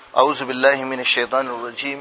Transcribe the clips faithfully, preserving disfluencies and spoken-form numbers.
أعوذ بالله من الشيطان الرجيم.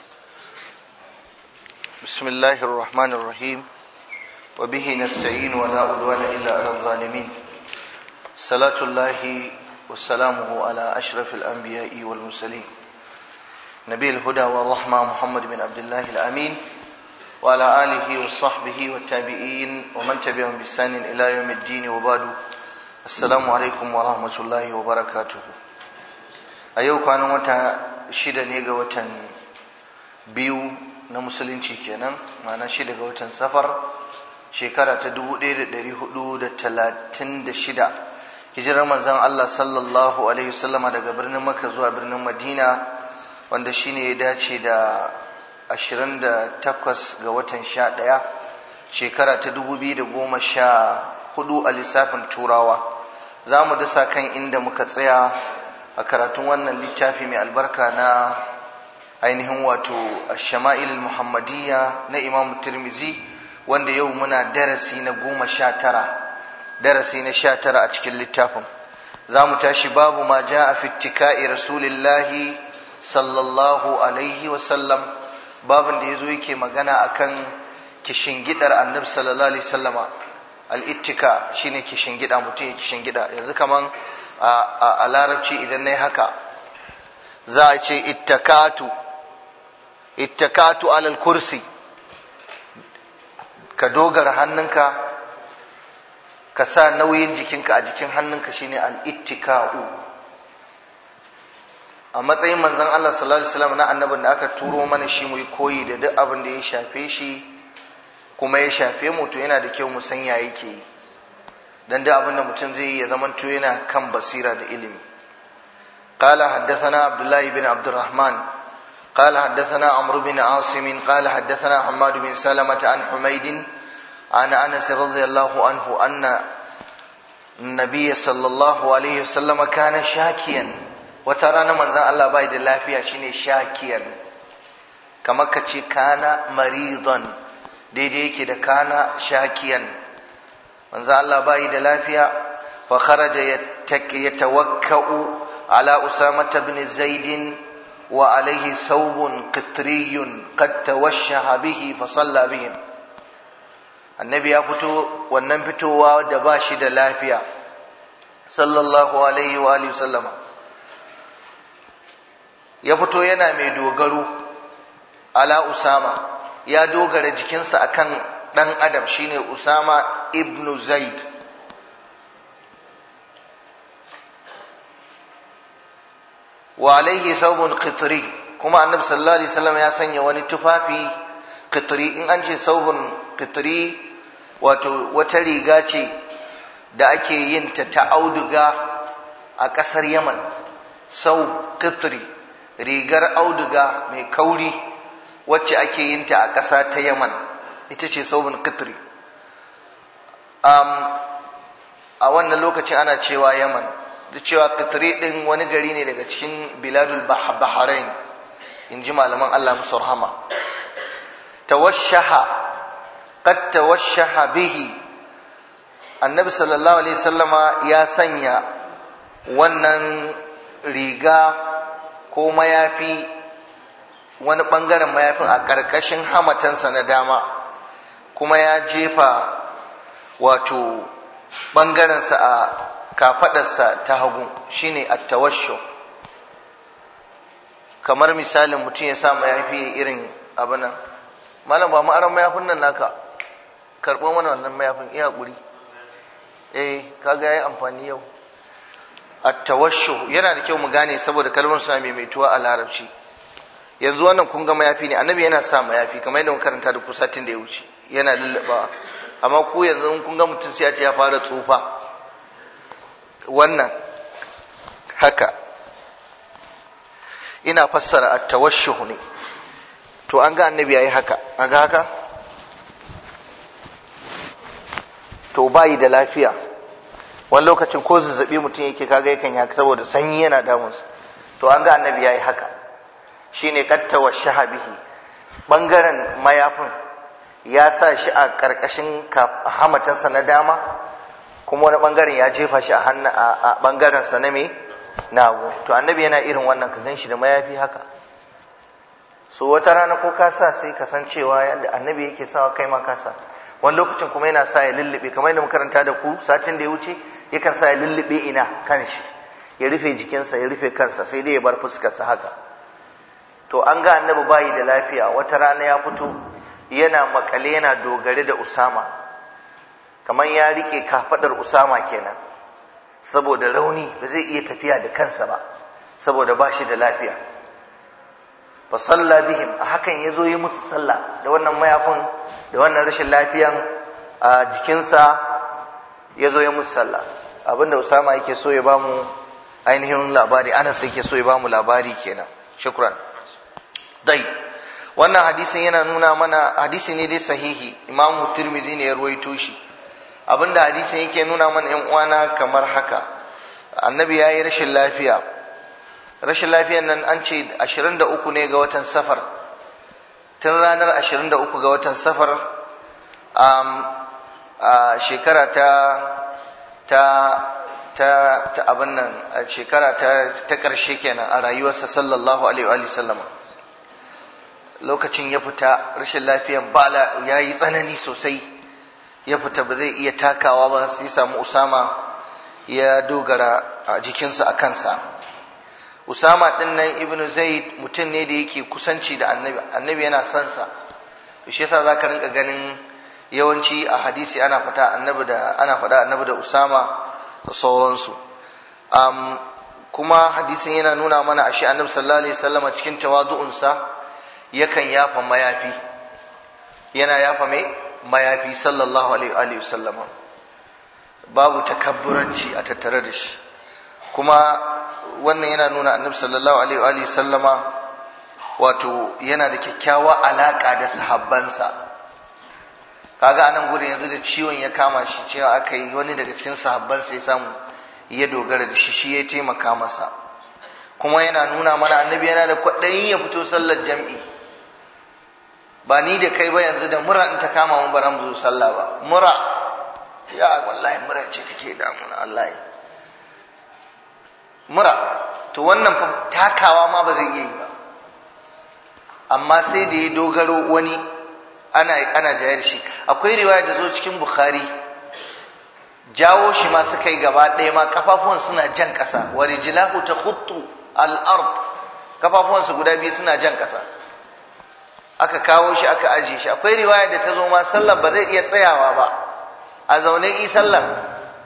بسم الله الرحمن الرحيم. وبه نستعين ولا عدوان إلا على الظالمين. صلاة الله وسلامه على أشرف الأنبياء والمرسلين نبي الهدى والرحمة محمد بن عبد الله الأمين وعلى آله وصحبه والتابعين ومن تبعهم بإحسان إلى يوم الدين وبعد. السلام عليكم ورحمة الله وبركاته. a yau kwanan wata shida ne ga watan biyu na musulunci kenan, ma'ana shida ga watan safar shekara ta dubu ɗaya da ɗari hudu da talatin da shida hijirar manzon Allah sallallahu alaihi wasallama daga birnin Makka zuwa birnin Madina, wanda shine ya dace da ashirin da takwas ga watan sha ɗaya shekara ta dubu biyu da goma sha hudu a lissafin turawa. za mu dasa kan inda muka tsaya a karatun wannan littafi mai albarka na ainihin wato Ash-Shama'il Muhammadiyya na Imam Tirmidhi, wanda yau muna darasi na goma sha tara darasi na sha tara a cikin littafin. za mu tashi babu ma ja'a fi ittika'i rasulillahi sallallahu alaihi wasallam, babin da yazo yake magana akan kishingidar annabi sallallahu alaihi wasallama. al-ittika shine kishingida, mutum ya kishingida. yanzu kaman a larabci idan nayi haka za a ce ittakatu ittakatu alal kursi, ka dogara hannunka ka sa nauyin jikinka a jikin hannunka, shine al-ittika'u. a matsayin manzon Allah sallallahu alaihi wasallam na annabin da aka turo mana shi mu yi koyi da duk abin da ya shafe shi kuma ya shafe mu, to yana da kyau mu san ya yake yi, dan da abin da mutum zai yi ya zamanto yana kan basira da ilimi. قال حدثنا عبد الله بن عبد الرحمن قال حدثنا عمرو بن عاصم قال حدثنا حماد بن سلمة عن حميد عن أنس رضي الله عنه أن النبي صلى الله عليه وسلم كان شاكيا. وترانا من ذا الله بايد الله فيها شيني شاكيا، كما كتشي كان مريضا دي دي كده كان شاكيا. من ذا الله بايد الله فيها فخرج يتوكأ على أسامة بن زيد وعليه ثوب قطري قد توشح به فصلى بهم. النبي يفتو wannan fitowa da bashi da lafiya sallallahu alaihi wa alihi wasallama, ya fito yana mai dogaro ala Usama, ya dogara jikinsa akan dan adam shine Usama ibn Zaid. wa alaihi thawbun qitri, kuma annabi sallallahu alaihi wasallam ya sanya wani tufafi qitri. in an ce thawbun qitri wato wata riga ce da ake yin ta ta auduga a ƙasar Yaman. sau qitri rigar auduga mai kauri wacce ake yin ta a ƙasa ta Yaman, ita ce thawbun qitri. um, a wannan lokacin ana cewa Yaman, da cewa Qitri din wani gari ne daga cikin biladul bahrain, in ji malaman Allah musu rahama. tawashshaha qad tawashshaha bihi, annabi sallallahu alaihi wasallama ya sanya wannan riga ko mayafi, wani bangaren mayafin a karkashin hamatansa na dama, kuma ya jefa wato bangarensa a kafadarsa ta hagu, shine at-tawashshu. kamar misalin mutum ya sa mayafi irin abinan, malam ba mu aran mayafin nan naka, karbo mana wannan mayafin, iya guri eh kaga yayi amfani yau. at-tawashshu yana da kyau mu gane, saboda kalmar sa mai maituwa a larabci. yanzu wannan kun ga mayafi ne, annabi yana sa mayafi kamar yadda mun karanta da kusatin da ya wuce, yana lullaba. amma ku yanzu kun ga mutum sai ya ce ya fara tsufa, wannan haka ina fassara at-tawashshuh ne. to an ga annabi yayi haka, an ga haka, to bai da lafiya wani lokacin ko zazzabi mutum yake kaga yakan yi haka saboda sanyi yana damunsa, to an ga annabi yayi haka, shine qad tawashshaha bihi. bangaren mayafin ya sa shi a karkashin hamatansa na dama, kuma wani bangaren ya jefa shi a hannu a bangaren sa na me na hagu. To annabi yana irin wannan, ka ganshi da mayafi haka. So wata rana ko ka sa sai ka san cewa yadda annabi yake sawa kai ma ka sa. Wani lokacin kuma yana sa ya lullube, kamar yadda makaranta da ku satin da ya wuce, yakan sa ya lullube ina kanshi, ya rufe jikinsa, ya rufe kansa, sai dai ya bar fuskarsa haka. To an ga annabi bayi da lafiya, wata rana ya fito yana makale yana dogare da Usama, kamar ya rike kafadar Usama kenan, saboda rauni ba zai iya tafiya da kansa ba, saboda ba shi da lafiya. Fa salla bihim, a hakan ya zo yi musu sallah da wannan mayafin, da wannan rashin lafiyan a jikinsa, ya zo yi musu sallah. Abinda Usama yake so ya bamu ainihin labari, Anas yake so ya bamu labari kenan. Shukran. Dai, wannan hadisin yana nuna mana, hadisi ne dai sahihi, Imam Tirmidhi ne ya ruwaito shi. Abinda hadisin yake nuna mana ƴan uwana kamar haka. Annabi yayi rashin lafiya. Rashin lafiyan nan an ce ashirin da uku ne ga watan Safar. Tun ranar ashirin da uku ga watan Safar um, a shekara ta ta ta ta abin nan, a shekara ta ta ƙarshe kenan a rayuwarsa sallallahu alaihi wa sallama. Lokacin ya fita rashin lafiyan bala ya yi tsanani sosai, ya fita ba zai iya takawa ba, sai samu Usama ya dogara a jikinsa a kansa. Usama din nan Ibn Zaid mutum ne da yake kusanci da annabi, annabi yana son sa, shi yasa zaka rinka ganin yawanci a hadisi ana fata annabi da ana fada annabi da Usama da sauransu. Um, kuma hadisin yana nuna mana ashe annabi sallallahu alaihi wasallam cikin tawadu'unsa yakan yafa mayafi, yana yafa mai mayafi sallallahu alaihi wasallam, babu takabburanci a tattare da shi. Kuma wannan yana nuna annabi sallallahu alaihi wasallama wato yana da kyakkyawa alaka da sahabbansa. Kaga anan gurin yanzu da ciwon ya kama shi, cewa aka yi wani daga cikin sahabbansa ya samu ya dogara da shi, shi ya taimaka masa. Kuma yana nuna mana annabi yana da kwaɗayin ya fito sallar jam'i. Ba ni da kai ba yanzu da mura in ta kama mun bara mu zo sallah ba. Mura, ya wallahi mura ce take damuna wallahi. Mura, to wannan fa takawa ma ba zai iya yi ba. Amma sai da ya dogaro wani ana ana jayar shi. Akwai riwaya da zo cikin Bukhari, jawo shi ma suka yi gaba ɗaya ma, kafafuwan suna jan ƙasa, wa rijlahu takhuttu al-ard, kafafuwan su guda biyu suna jan ƙasa. Aka kawo shi aka aje shi. Akwai riwaya da ta zo ma sallar ba zai iya tsayawa ba, a zaune yi sallar.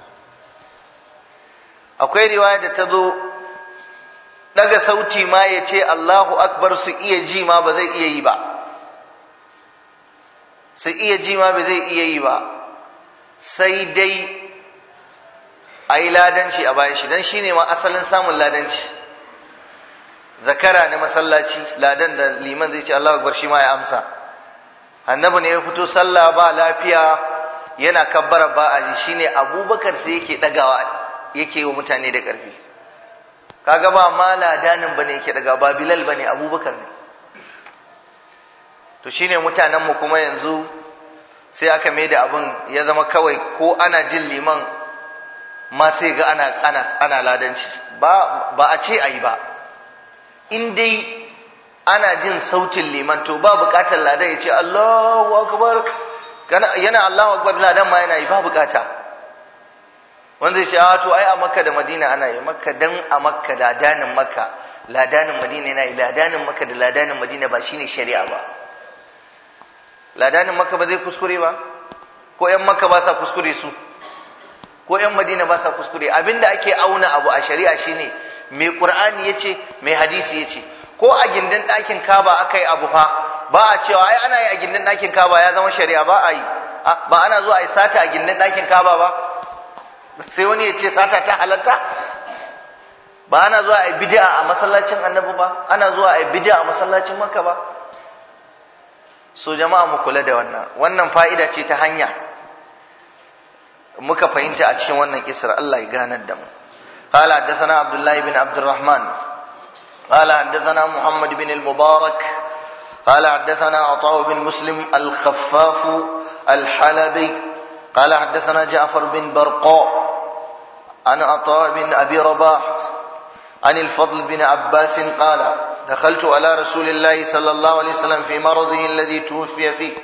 Akwai riwaya da ta zo daga sauti ma ya ce Allahu Akbar su iya ji ma ba zai iya yi ba, su iya ji ma ba zai iya yi ba, sai dai a yi ladanci a bayan shi, don shi ne ma asalin samun ladanci. Zakara na masallaci, ladan da liman zai ce Allahu Akbar shi ma ya amsa. Annabi ne ya fito sallah ba lafiya, yana kabbara ba a ji, shine Abubakar sai yake dagawa, yake yi wa mutane da ƙarfi. Kaga ba ma ladanin bane yake daga, ba Bilal bane, Abubakar ne. To shine mutanen mu kuma yanzu sai aka mai da abin ya zama kawai ko ana jin liman ma sai ga ana ana ana ladanci. Ba ba a ce ayi ba. In dai ana jin sautin liman to ba bukatar ladan ya ce Allahu Akbar, yana Allahu Akbar ladan ma yana yi, ba bukata. Wanda zai ce a to ai a Makka da Madina ana yi. Makka dan a Makka ladanin Makka, ladanin Madina yana yi. Ladanin Makka da ladanin Madina ba shine shari'a ba. Ladanin Makka ba zai kuskure ba, ko ƴan Makka ba sa kuskure su, ko ƴan Madina ba sa kuskure. Abinda ake auna abu a shari'a shine mai Qur'ani yace, mai hadisi yace. Ko a gindin ɗakin Kaaba akai abu fa, ba a cewa ai ana yi a gindin ɗakin Kaaba ya zama shari'a, ba a yi. Ba ana zuwa a yi sata a gindin ɗakin Kaaba ba, sai wani ya ce sata ta halatta. Ba ana zuwa a yi bid'a a masallacin Annabi ba, ana zuwa a yi bid'a a masallacin Makka ba. So jama'a mu kula da wannan, wannan fa'ida ce ta hanya muka fahimta a cikin wannan kisar. Allah ya ganar da mu. قال حدثنا عبد الله بن عبد الرحمن قال حدثنا محمد بن المبارك قال حدثنا عطاء بن مسلم الخفاف الحلبي قال حدثنا جعفر بن برقاء عن عطاء بن أبي رباح عن الفضل بن عباس قال دخلت على رسول الله صلى الله عليه وسلم في مرضه الذي توفي فيه.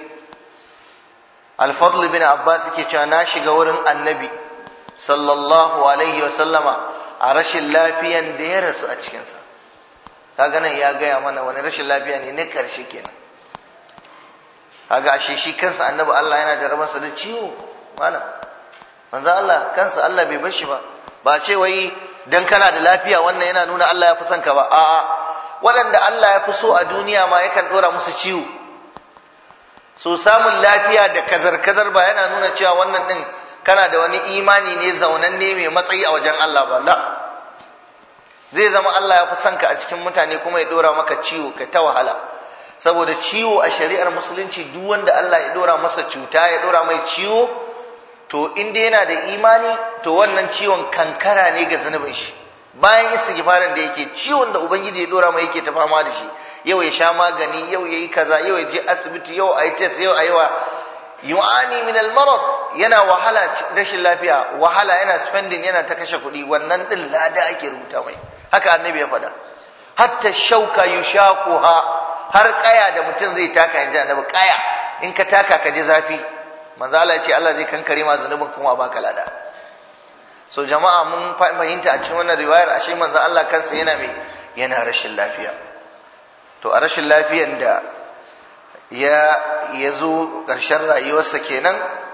الفضل بن عباس ke cewa na shiga wurin annabi sallallahu alaihi wasallama a rashin lafiyan da ya rasu a cikinsa. Kaga nan ya gaya mana wani rashin lafiya ne na karshe kenan. Kaga ashe shi kansa annabi Allah yana jarabarsa da ciwo malam. Manzo Allah kansa Allah bai bar shi ba. Ba ce wai dan kana da lafiya wannan yana nuna Allah ya fi son ka ba. A'a, waɗanda Allah ya fi so a duniya ma yakan dora musu ciwo. So samun lafiya da kazar-kazar ba yana nuna cewa wannan din kana da wani imani ne zaunanne mai matsayi a wajen Allah ba. La. Zai zama Allah ya fi son ka a cikin mutane kuma ya dora maka ciwo ka ta wahala. Saboda ciwo a shari'ar musulunci duk wanda Allah ya dora masa cuta ya dora mai ciwo, to inda yana da imani to wannan ciwon kankara ne ga zanubin shi. Bayan istighfarin da yake, ciwon da ubangiji ya dora mai yake ta fama da shi, yau ya sha magani, yau yayi kaza, yau ya je asibiti, yau ayi test, yau ayi wa yu'ani min al-marad, yana wahala rashin lafiya, wahala yana spending, yana ta kashe kuɗi, wannan din lada ake rubuta mai. Haka annabi ya faɗa. Hatta shauka yushaquha, har kaya da mutum zai taka yanzu annabi, kaya in ka taka ka ji zafi, manzo Allah ya ce Allah zai kankare ma zanubin kuma baka lada. So jama'a mun fahimta a cikin wannan riwayar ashe manzo Allah kansa yana mai yana rashin lafiya. To a rashin lafiyan da ya ya zo ƙarshen rayuwarsa kenan,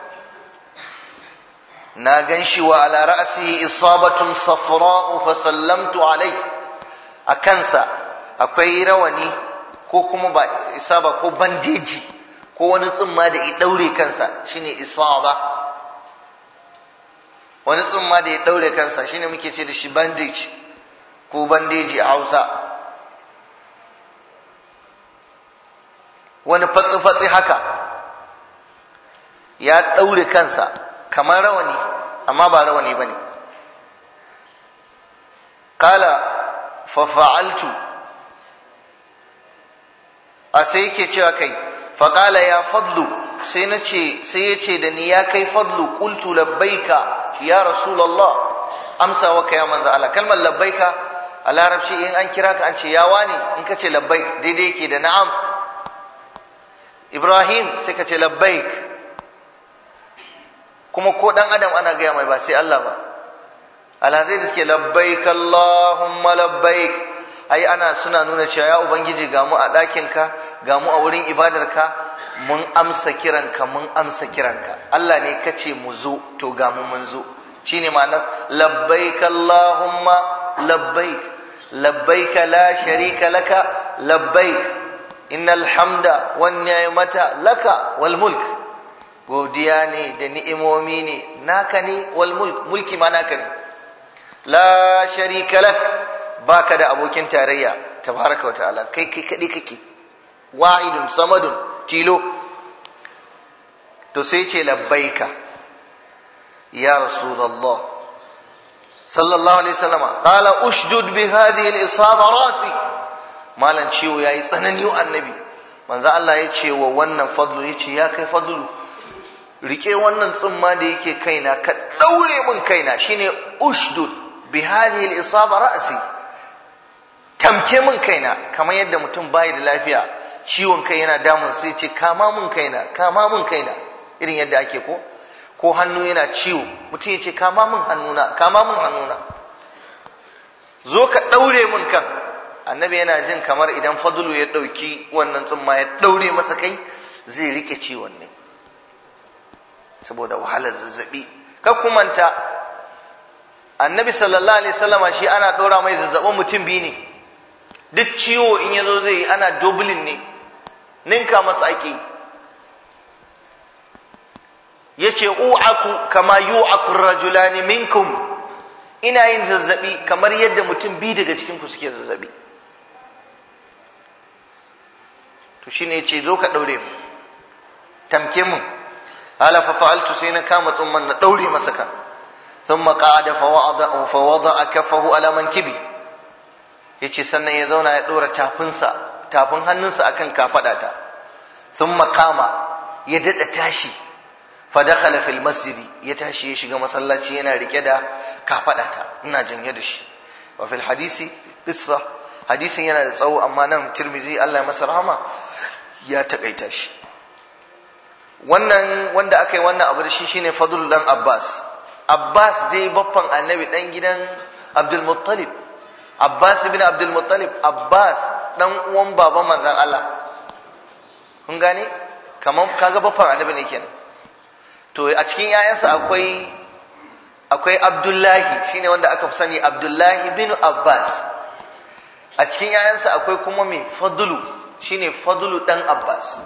na ganshi wa ala ra'sihi isabatun safra'u fa sallamtu alai, a kansa akwai rawani ko kuma ba isaba ko bandeji ko wani tsumma da ya daure kansa shine isaba. Wani tsumma da ya daure kansa shine muke ce da shi bandage ko bandeji a Hausa. Wani fatsi-fatsi haka ya daure kansa kamar rawani amma ba rawani bane. Qala fa fa'altu, a sai yake cewa kai fa qala ya fadlu, sai na ce sai ya ce da ni ya kai fadlu, qultu labbaika ya rasulullah, amsa waka ya manzo Allah. Kalmar labbaika a larabci in an kira ka an ce ya wani, in ka ce labbaik daidai yake da na'am. Ibrahim sai ka ce labbaik, kuma ko dan adam ana gaya mai ba sai Allah ba. Alhazai da suke labbaik Allahumma labbaik, ai ana suna nuna cewa ya ubangiji ga mu a ɗakinka, ga mu a wurin ibadarka, mun amsa kiranka, mun amsa kiranka. Allah ne kace mu zo, to ga mu mun zo. Shine ma'anar labbaik Allahumma labbaik, labbaik la sharika laka labbaik, innal hamda wan ni'mata laka wal mulk. Godiya ne da ni'imomi ne naka ne, wal mulk, mulki ma naka ne. La sharika lak, baka da abokin tarayya, tabaraka wa ta'ala, kai kai kadai kake, wahidun samadun tilo. To sai ce labbaika ya rasulullah sallallahu alaihi wasallam. Qala ushdud bi hadhihi al-isaba rasi, malan ciwo yayi tsanani wa annabi. Manzo Allah ya ce wa wannan fadlu, ya ce ya kai fadlu, rike wannan tsumma da yake kaina ka daure mun kaina, shine ushdud bi hadhihi al-isaba rasi, tamke mun kaina. Kamar yadda mutum bai da lafiya, ciwon kai yana damun sai ce kama mun kaina, kama mun kaina, irin yadda ake ko ko hannu yana ciwo mutum ya ce kama mun hannuna, kama mun hannuna, zo ka daure mun kan. Annabi yana jin kamar idan fadlu ya dauki wannan tsumma ya daure masa kai zai rike ciwon ne saboda wahalar zazzabi. Ka kumanta annabi sallallahu alaihi wasallama shi ana dora mai zazzabin mutum biyu ne, duk ciwo in yazo zai ana dublin ne, ninka masa ake. Yace u'aku kama yu'aku rajulani minkum, ina yin zazzabi kamar yadda mutum biyu daga cikin ku suke zazzabi. To shine yace zo ka daure mu, tamke mu. Ala fa fa'altu, sai na kama tsumman na daure masa kan. Thumma qa'ada fa wa'ada fa wada'a kaffahu ala mankibi, yace sannan ya zauna ya dora tafinsa tafin hannunsa akan kafadata. Thumma qama, ya dada tashi, fa dakhala fil masjidi, ya tashi ya shiga masallaci yana rike da kafadata, ina janye da shi. wa fil hadisi qissa, hadisin yana da tsawo amma nan Tirmidhi Allah ya masa rahama ya takaita shi. Wannan wanda aka yi wannan abu da shi shine Fadl dan Abbas. Abbas dai baffan Annabi dan gidan Abdul Muttalib. Abbas ibn Abdul Muttalib, Abbas dan uwan baban manzon Allah. Kun gane? Kaman kaga baffan Annabi ne kenan. To a cikin yayansa akwai akwai Abdullahi, shine wanda aka fi sani Abdullahi bin Abbas. A cikin yayansa akwai kuma me Fadlu, shine Fadlu dan Abbas.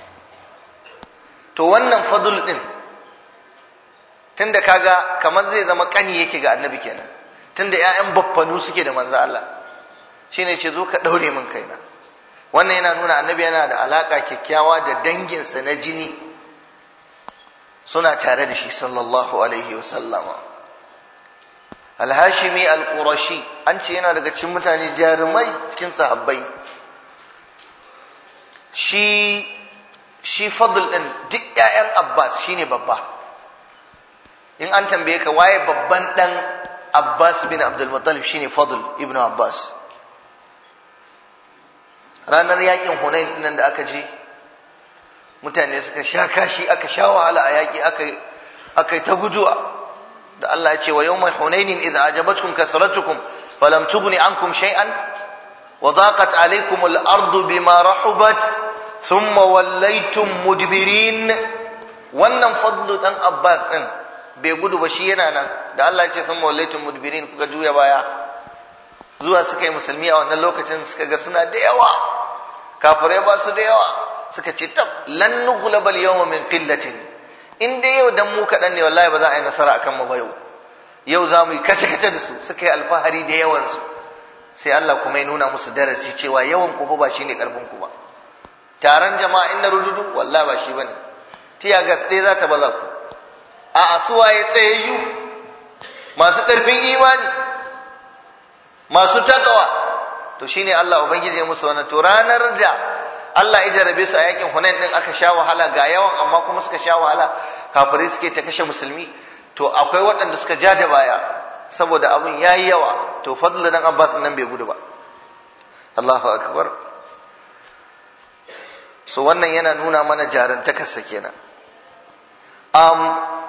To wannan Fadlu din tunda kaga kamar zai zama kani yake ga Annabi kenan, tunda ƴaƴan baffanu suke da manzo Allah, shine ce zo ka daure min kaina. Wannan yana nuna Annabi yana da alaka kyakkyawa da danginsa na jini, suna tare da shi sallallahu alaihi wasallama. Al-Hashimi al-Qurashi an ce yana daga cikin mutane jarumai cikin sahabbai. Shi shi Fadl din duk ƴaƴan Abbas shine babba. In an tambaye ka waye babban dan Abbas bin Abdul Muttalib, shine Fadl ibn Abbas. Ranar yakin Hunain din da aka je, mutane suka sha kashi, aka sha wahala a yaki, aka aka ta guduwa. Da Allah ya ce wa yawma hunainin idza ajabatkum kasratukum falam tughni ankum shay'an wa daqat alaykum al-ardu bima rahubat thumma wallaytum mudbirin. Wannan Fadlu dan Abbas din bai gudu ba, shi yana nan. Da Allah ya ce thumma wallaytum mudbirin, kuka juya baya. Zuwa suka yi musulmi a wannan lokacin, suka ga suna da yawa, kafirai ba su da yawa, suka ce tab lan nughlabal yawma min qillatin, in dai yau dan mu kadan ne wallahi ba za a yi nasara akan mu ba yau yau za mu yi kace kace da su. Suka yi alfahari da yawan su, sai Allah kuma ya nuna musu darasi cewa yawan ku ba shine karfin ku ba. Taron jama'a inna rududu wallahi ba shi bane, tiya gas dai za ta baza ku. A'a suwaye tsayayyu, masu karfin imani, masu takawa, to shine Allah ubangiji ya musu wannan. To ranar da Allah ya jarabe su a yakin Hunain din, aka sha wahala ga yawan amma kuma suka sha wahala, kafirai suke ta kashe musulmi. To akwai waɗanda suka ja da baya saboda abun yayi yawa. To Fadl dan Abbas nan bai gudu ba. Allahu akbar. So wannan yana nuna mana jarantakarsa kenan. Um,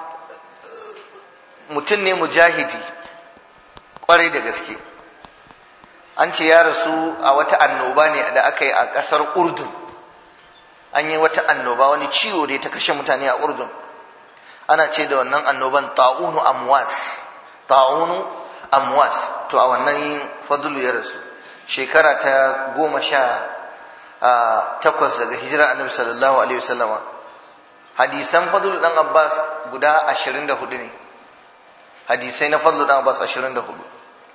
mutum ne mujahidi kwarai da gaske. An ce ya rasu a wata annoba ne da aka yi a ƙasar Urdun. An yi wata annoba, wani ciwo da ta kashe mutane a Urdun. Ana ce da wannan annoban ta'unu amwas. Ta'unu amwas. To a wannan Fadlu ya rasu. Shekara ta goma sha takwas daga hijira Annabi sallallahu alaihi wasallama. Hadisan Fadlu dan Abbas guda ashirin da hudu ne. Hadisai na Fadlu dan Abbas ashirin da hudu.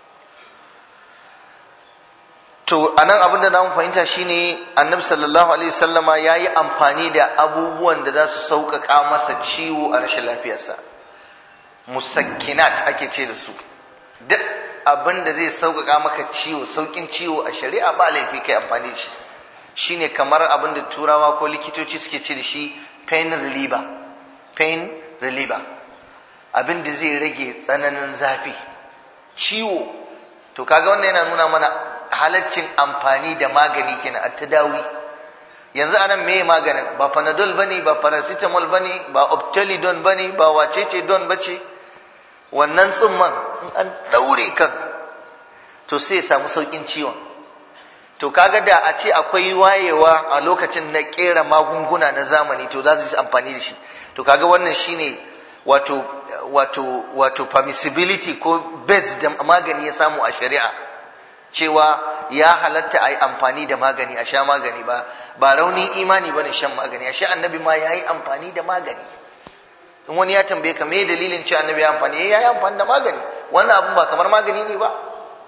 To anan abin da zamu fahimta shine Annabi sallallahu alaihi wasallama yayi amfani da abubuwan da za su sauƙaƙa masa ciwo a rashin lafiyarsa. Musakkinat ake ce da su. Duk abin da zai sauƙaƙa maka ciwo, sauƙin ciwo a shari'a ba laifi kai amfani da shi. Shine kamar abin da Turawa ko likitoci suke ce da shi pain reliever. Pain reliever. Abin da zai rage tsananin zafi. Ciwo. To kaga wannan yana nuna mana halaccin amfani da magani kenan a tadawi. Yanzu anan meye maganin? Ba panadol bane, ba paracetamol bane, ba optelidon bane, ba wacece don bace. Wannan tsumman in an daure kan to sai ya samu saukin ciwon. To kaga da a ce akwai wayewa a lokacin na kera magunguna na zamani, to za su yi amfani da shi. To kaga wannan shine wato wato wato permissibility ko base da magani ya samu a shari'a, cewa ya halatta a yi amfani da magani, a sha magani, ba ba raunin imani bane shan magani. Ashe Annabi ma ya yi amfani da magani. In wani ya tambaye ka me dalilin cewa Annabi ya amfani, ya yi amfani da magani. Wannan abun ba kamar magani ne ba.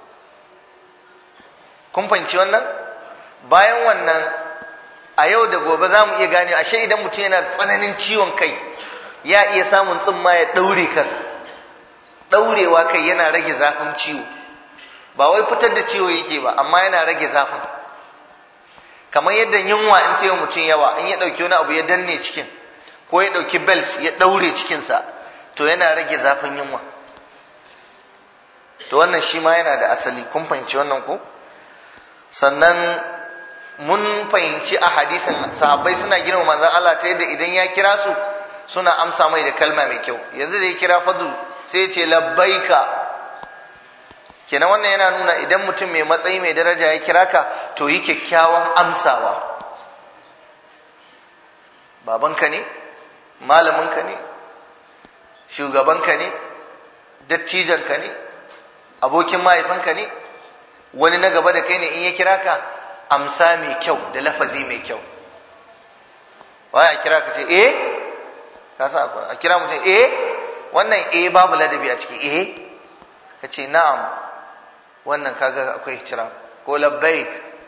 Kun fahimci wannan? Bayan wannan, a yau da gobe za mu iya gane ashe idan mutum yana tsananin ciwon kai, ya iya samun tsumma ya daure kan. Daurewa kai yana rage zafin ciwo. Ba wai fitar da ciwo yake ba, amma yana rage zafin. Kamar yadda yunwa in ta yi mutum yawa, in ya ɗauki wani abu ya danne cikin, ko ya ɗauki belt ya ɗaure cikinsa, to yana rage zafin yunwa. to wannan shi ma yana da asali. Kun fahimci wannan ko? Sannan mun fahimci a hadisin sahabbai suna girma manzon Allah ta yadda idan ya kira su suna amsa mai da kalma mai kyau. Yanzu da ya kira Fadl sai ya ce labbaika. Kenan wannan yana nuna idan mutum mai matsayi mai daraja ya kira ka to yi kyakkyawan amsawa. Babanka ne, malaminka ne, shugabanka ne, dattijanka ne, abokin mahaifinka ne, wani na gaba da kai ne, in ya kira ka amsa mai kyau da lafazi mai kyau. Wai a kira ka ce eh, ka sa a kira mutum eh, wannan eh babu ladabi a ciki. Eh ka ce na'am, wannan kaga akwai kira. Ko labbaik,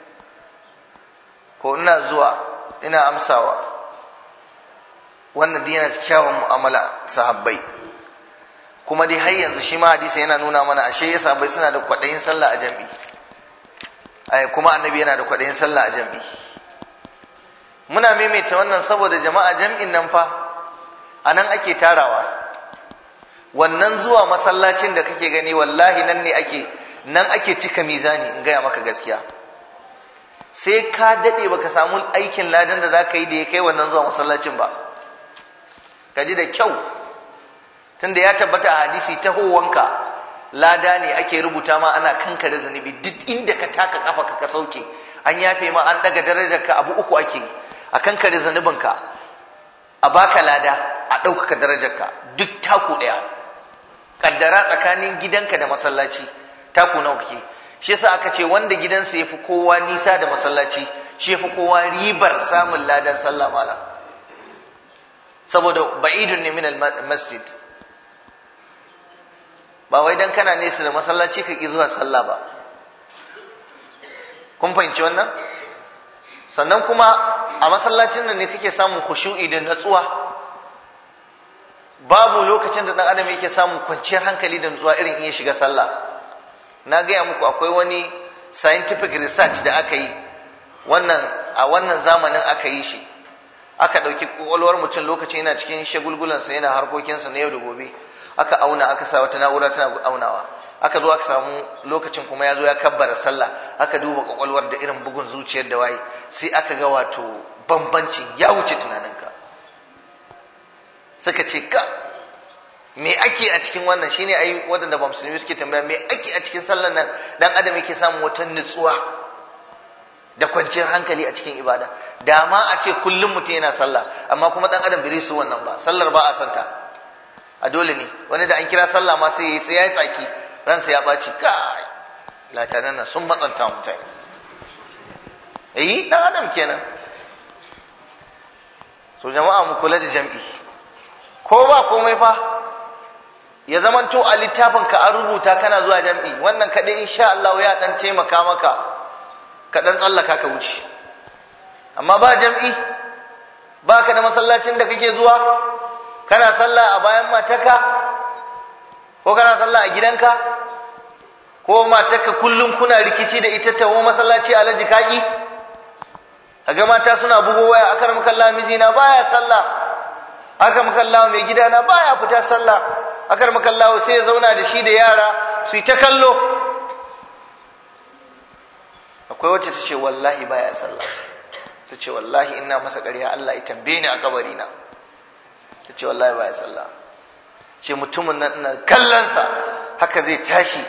ko ina zuwa, ina amsawa. Wannan dai yana kyawun mu'amala sahabbai. Kuma dai har yanzu shi ma hadisi yana nuna mana ashe ya sahabbai suna da kwaɗayin sallah a jami'i. Ai kuma annabi yana da kwaɗayin sallah a jami'i. Muna maimaita wannan saboda jama'a jam'in nan fa anan ake tarawa. Wannan zuwa masallacin da kake gani wallahi nan ne ake nan ake cika mizani, in gaya maka gaskiya. Sai ka dade baka samu aikin ladan da zaka yi da ya kai wannan zuwa masallacin ba. Ka ji da kyau, tunda ya tabbata a hadisi tahowanka lada ne ake rubuta ma, ana kankare zunubi. Duk inda ka taka kafa ka sauke an yafe ma, an daga darajarka. Abu uku ake: a kankare zunubinka, a baka lada, a ɗaukaka darajarka. Duk taku ɗaya. Kaddara tsakanin gidanka da masallaci taku nawa kake? Shi yasa aka ce wanda gidansa yafi kowa nisa da masallaci shi yafi kowa ribar samun ladan sallah malam, saboda ba'idun ne min al-masjid. Ba wai dan kana nesa da masallaci ka ki zuwa sallah ba. Kun fahimci wannan? Sannan kuma a masallacin nan ne kake samun khushu'i da natsuwa. Babu lokacin da dan adam yake samun kwanciyar hankali da natsuwa irin in ya shiga sallah. Na gaya muku akwai wani scientific research da aka yi, wannan a wannan zamanin aka yi shi. Aka ɗauki ƙwaƙwalwar mutum lokacin yana cikin shagulgulansa, yana harkokinsa na yau da gobe. Aka auna, aka sa wata na'ura tana aunawa. Aka zo aka samu lokacin kuma ya zo ya kabbara sallah. Aka duba ƙwaƙwalwar da irin bugun zuciyar da waye. Sai aka ga wato bambancin ya wuce tunaninka. Suka ce ka me ake a cikin wannan? Shine ai waɗanda ba musulmi suke tambaya me ake a cikin sallar nan dan adam yake samun wata nutsuwa da kwanciyar hankali a cikin ibada. Da ma a ce kullum mutum yana sallah, amma kuma dan adam bai su wannan ba. Sallar ba a santa, a dole ne. Wani da an kira sallah ma sai sai ya yi tsaki, ransa ya ɓaci. Kai latanan nan sun matsanta mutane. Eh dan adam kenan. So jama'a mu kula da jam'i. Ko ba komai fa ya zamanto a littafin ka an rubuta kana zuwa jam'i. Wannan kaɗai insha Allah ya dan taimaka maka ka dan tsallaka ka wuce. Amma ba jam'i, ba ka da masallacin da kake zuwa, kana sallah a bayan matarka, ko kana sallah a gidanka, ko matarka kullum kuna rikici da ita ta wo masallaci alaji kaki. Kaga mata suna bugo waya, akar mukalla mijina baya sallah, akar mukalla mai gidana baya fita sallah, akar mukalla sai ya zauna da shi da yara su yi ta kallo. Akwai wacce ta ce wallahi baya sallah, ta ce wallahi ina masa ƙarya Allah ya tambaye ni a kabari na. Ta ce wallahi baya sallah. Ce mutumin nan ina kallonsa haka zai tashi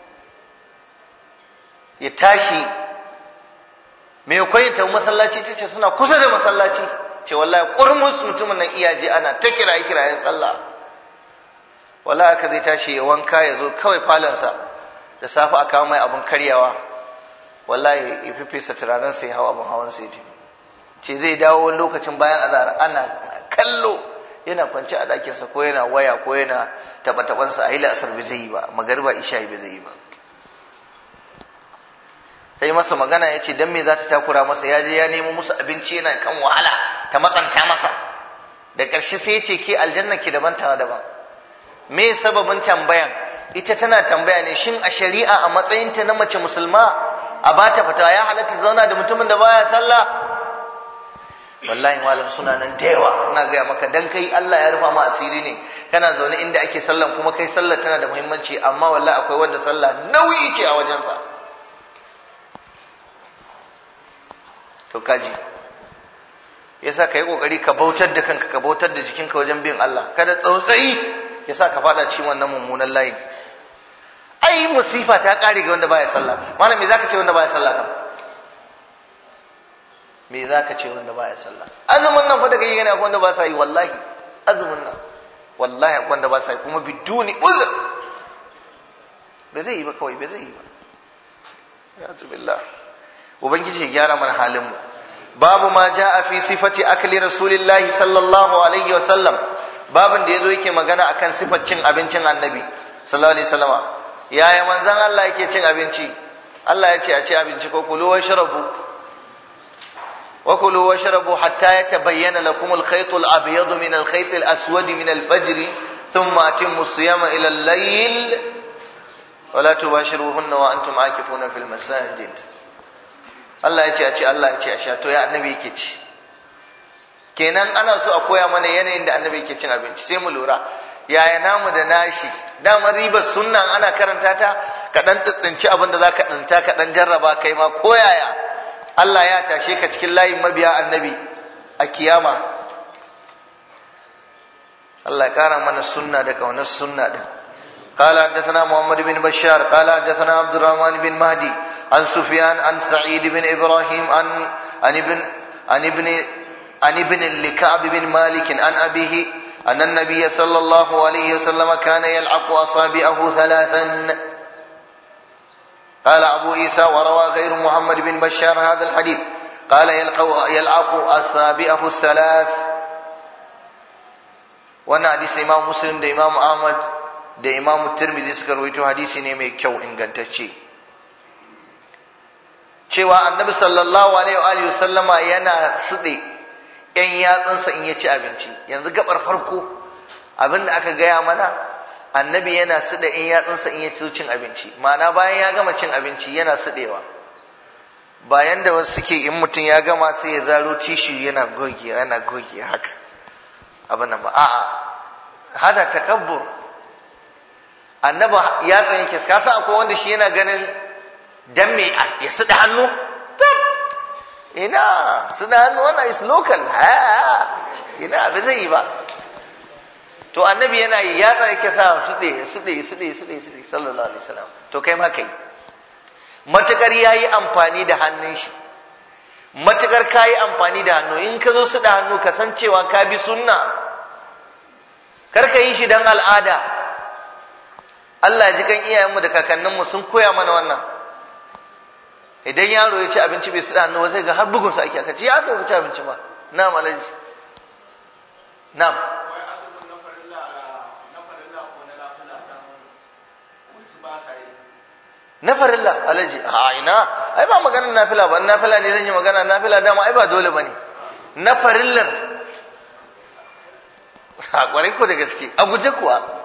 ya tashi me kwai ta masallaci. Ta ce suna kusa da masallaci. Ce wallahi kurmus mutumin nan iyaje ana ta kiraye kirayen sallah. Wallahi haka zai tashi ya wanka ya zo kawai falansa da safe a kawo mai abin karyawa. Wallahi ya fifisa turaren sai hawa abin hawan sai ce zai dawo wani lokacin bayan azhar ana kallo yana kwance a ɗakinsa ko yana waya ko yana taɓa-taɓansa a hila asar bai zai yi ba, magariba isha bai zai yi ba. ta yi masa magana ya ce don me za ta takura masa, ya je ya nemo musu abinci yana kan wahala ta matsanta masa. Da ƙarshe sai ya ce ke aljanna ki daban ta daban. Me sababin tambayan? Ita tana tambaya ne shin a shari'a a matsayinta na mace musulma a ba ta fatawa ya halatta zauna da mutumin da baya sallah? wallahi malam suna nan da yawa. Ina gaya maka dan kai Allah ya rufa ma asiri ne, kana zaune inda ake sallan kuma kai sallar tana da muhimmanci, amma wallahi akwai wanda sallah nauyi ce a wajensa. To kaji yasa ka yi kokari ka bautar da kanka, ka bautar da jikinka wajen bin Allah, kada tsautsayi yasa ka fada cikin wannan mummunan layin. Ai musifa ta kare ga wanda baya sallah. Malam me zaka ce wanda baya sallah kan? Me zaka ce wanda baya sallah? Azumin nan fa da kake gani akwai wanda ba sa yi, wallahi azumin nan wallahi akwai wanda ba sa yi kuma biduni uzur. Ba zai yi ba kawai, ba zai yi ba. Ya zubillah. Ubangiji ya gyara mana halin mu. Babu ma jaa fi sifati akli rasulillahi sallallahu alaihi wa sallam. Babin da yazo yake magana akan sifar cin abincin annabi sallallahu alaihi wasallama. Yaya manzon Allah yake cin abinci? Allah ya ce a ci abinci ko kulu wa sharabu. Wa kulu wa sharabu hatta yatabayyana lakum al-khayt al-abyad min al-khayt al-aswad min al-fajr thumma atimmu as-siyama ila al-layl wa la tubashiruhunna wa antum aakifuna fil masajid. Allah ya ce a ci, Allah ya ce a sha, to ya annabi yake ci. Kenan ana so a koya mana yanayin da annabi yake cin abinci, sai mu lura yaya namu da nashi. Dama ribar sunna ana karanta ta, ka dan tsitsinci abin da zaka dinta, ka dan jarraba kai ma ko yaya. Allah ya tashe ka cikin layin mabiya annabi a kiyama. Allah ya kara mana sunna da kaunar sunna din. قال حدثنا محمد بن بشار قال حدثنا عبد الرحمن بن مهدي عن سفيان عن سعيد بن ابراهيم عن عن ابن عن ابن عن ابن لكعب بن مالك عن ابيه ان النبي صلى الله عليه وسلم كان يلعق اصابعه ثلاثا. قال ابو عيسى وروى غير محمد بن بشار هذا الحديث قال يلعق اصابعه الثلاث. وانا حديث امام مسلم ده امام احمد da Imam Tirmidhi suka rawaito, hadisi ne mai kyau ingantacce, cewa Annabi sallallahu alaihi wa alihi wasallama yana sude ƴan yatsunsa in ya ci abinci. Yanzu gabar farko abinda aka gaya mana, Annabi yana sude ƴan yatsunsa in ya ci cin abinci, ma'ana bayan ya gama cin abinci yana sudewa. Bayan da wasu suke in mutum ya gama sai ya zaro tishu yana goge yana goge haka abin nan ba, a'a hada takabbur. Annaba ya tsaye ke ka san akwai wanda shi yana ganin dan me ya suda hannu, tab ina suda hannu wannan is local, ha ina ba zai yi ba. To annabi yana yi ya tsaye ke sa sude sude sude sude sude sallallahu alaihi wasallam. To kai ma kai matukar yayi amfani da hannun shi, matukar kayi amfani da hannu, in ka zo suda hannu ka san cewa ka bi sunna, kar ka yi shi dan al'ada. Allah ji kan iyayenmu da kakanninmu sun koya mana wannan. Idan yaro ya ci abinci bai suɗa hannu sai ga har bugunsa ake, aka ce ya aka ci abinci ba. Na'am alaji. Na'am. Na farilla alaji. A ina, ai ba maganar nafila ba, nafila ne zan yi magana, nafila dama ai ba dole bane. Na farillar. A kwarai ko da gaske, a guje kuwa.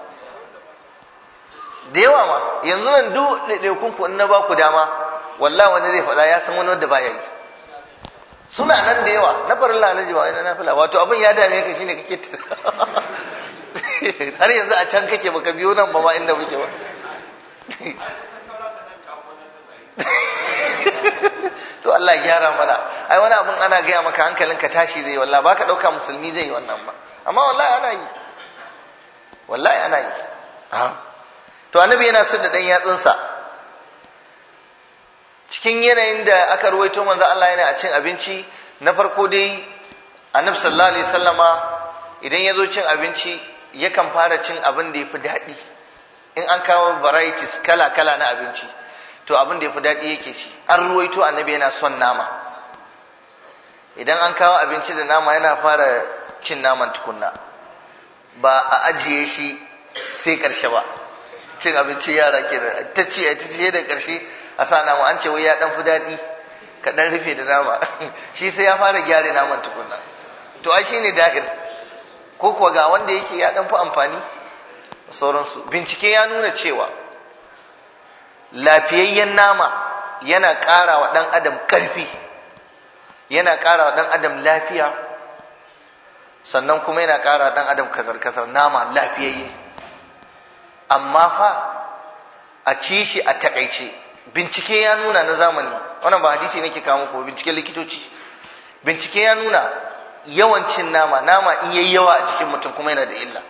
Da yawa ma yanzu nan duk ɗaiɗaikun ku in na ba ku dama, wallahi wani zai faɗa ya san wani wanda baya yi. Suna nan da yawa, na farin lalaji ba wai na nafila. Wato abin ya dame ka shine kake har yanzu a can kake baka biyo nan ba ma inda muke ba. To Allah ya gyara mana. Ai wani abin ana gaya maka hankalinka tashi zai, wallahi baka ɗauka musulmi zai yi wannan ba. Amma wallahi ana yi. Wallahi ana yi. To annabi yana son da dan yatsunsa. Cikin yanayin da aka ruwaito manzo Allah yana a cin abinci, na farko dai annabi sallallahu alaihi wasallama idan ya zo cin abinci yakan fara cin abin da yafi daɗi. In an kawo varieties kala kala na abinci, to abin da yafi daɗi yake ci. An ruwaito annabi yana son nama. Idan an kawo abinci da nama yana fara cin naman tukunna, ba a ajiye shi sai ƙarshe ba. Cin abinci yara ke da ta ci a ta ci da ƙarshe a sa nama, an ce wai ya dan fi daɗi ka dan rufe da nama shi sai ya fara gyara naman tukunna. To ai shine dahir, ko kuwa ga wanda yake ya dan fi amfani da sauransu. Bincike ya nuna cewa lafiyayyen nama yana ƙara wa ɗan adam ƙarfi, yana ƙara wa ɗan adam lafiya, sannan kuma yana ƙara ɗan adam kazar-kazar, nama lafiyayye. Amma fa a ci shi a takaice, bincike ya nuna na zamani, wannan ba hadisi nake kawo muku, binciken likitoci, bincike ya nuna yawancin nama nama in yayi yawa a jikin mutum kuma yana da illa.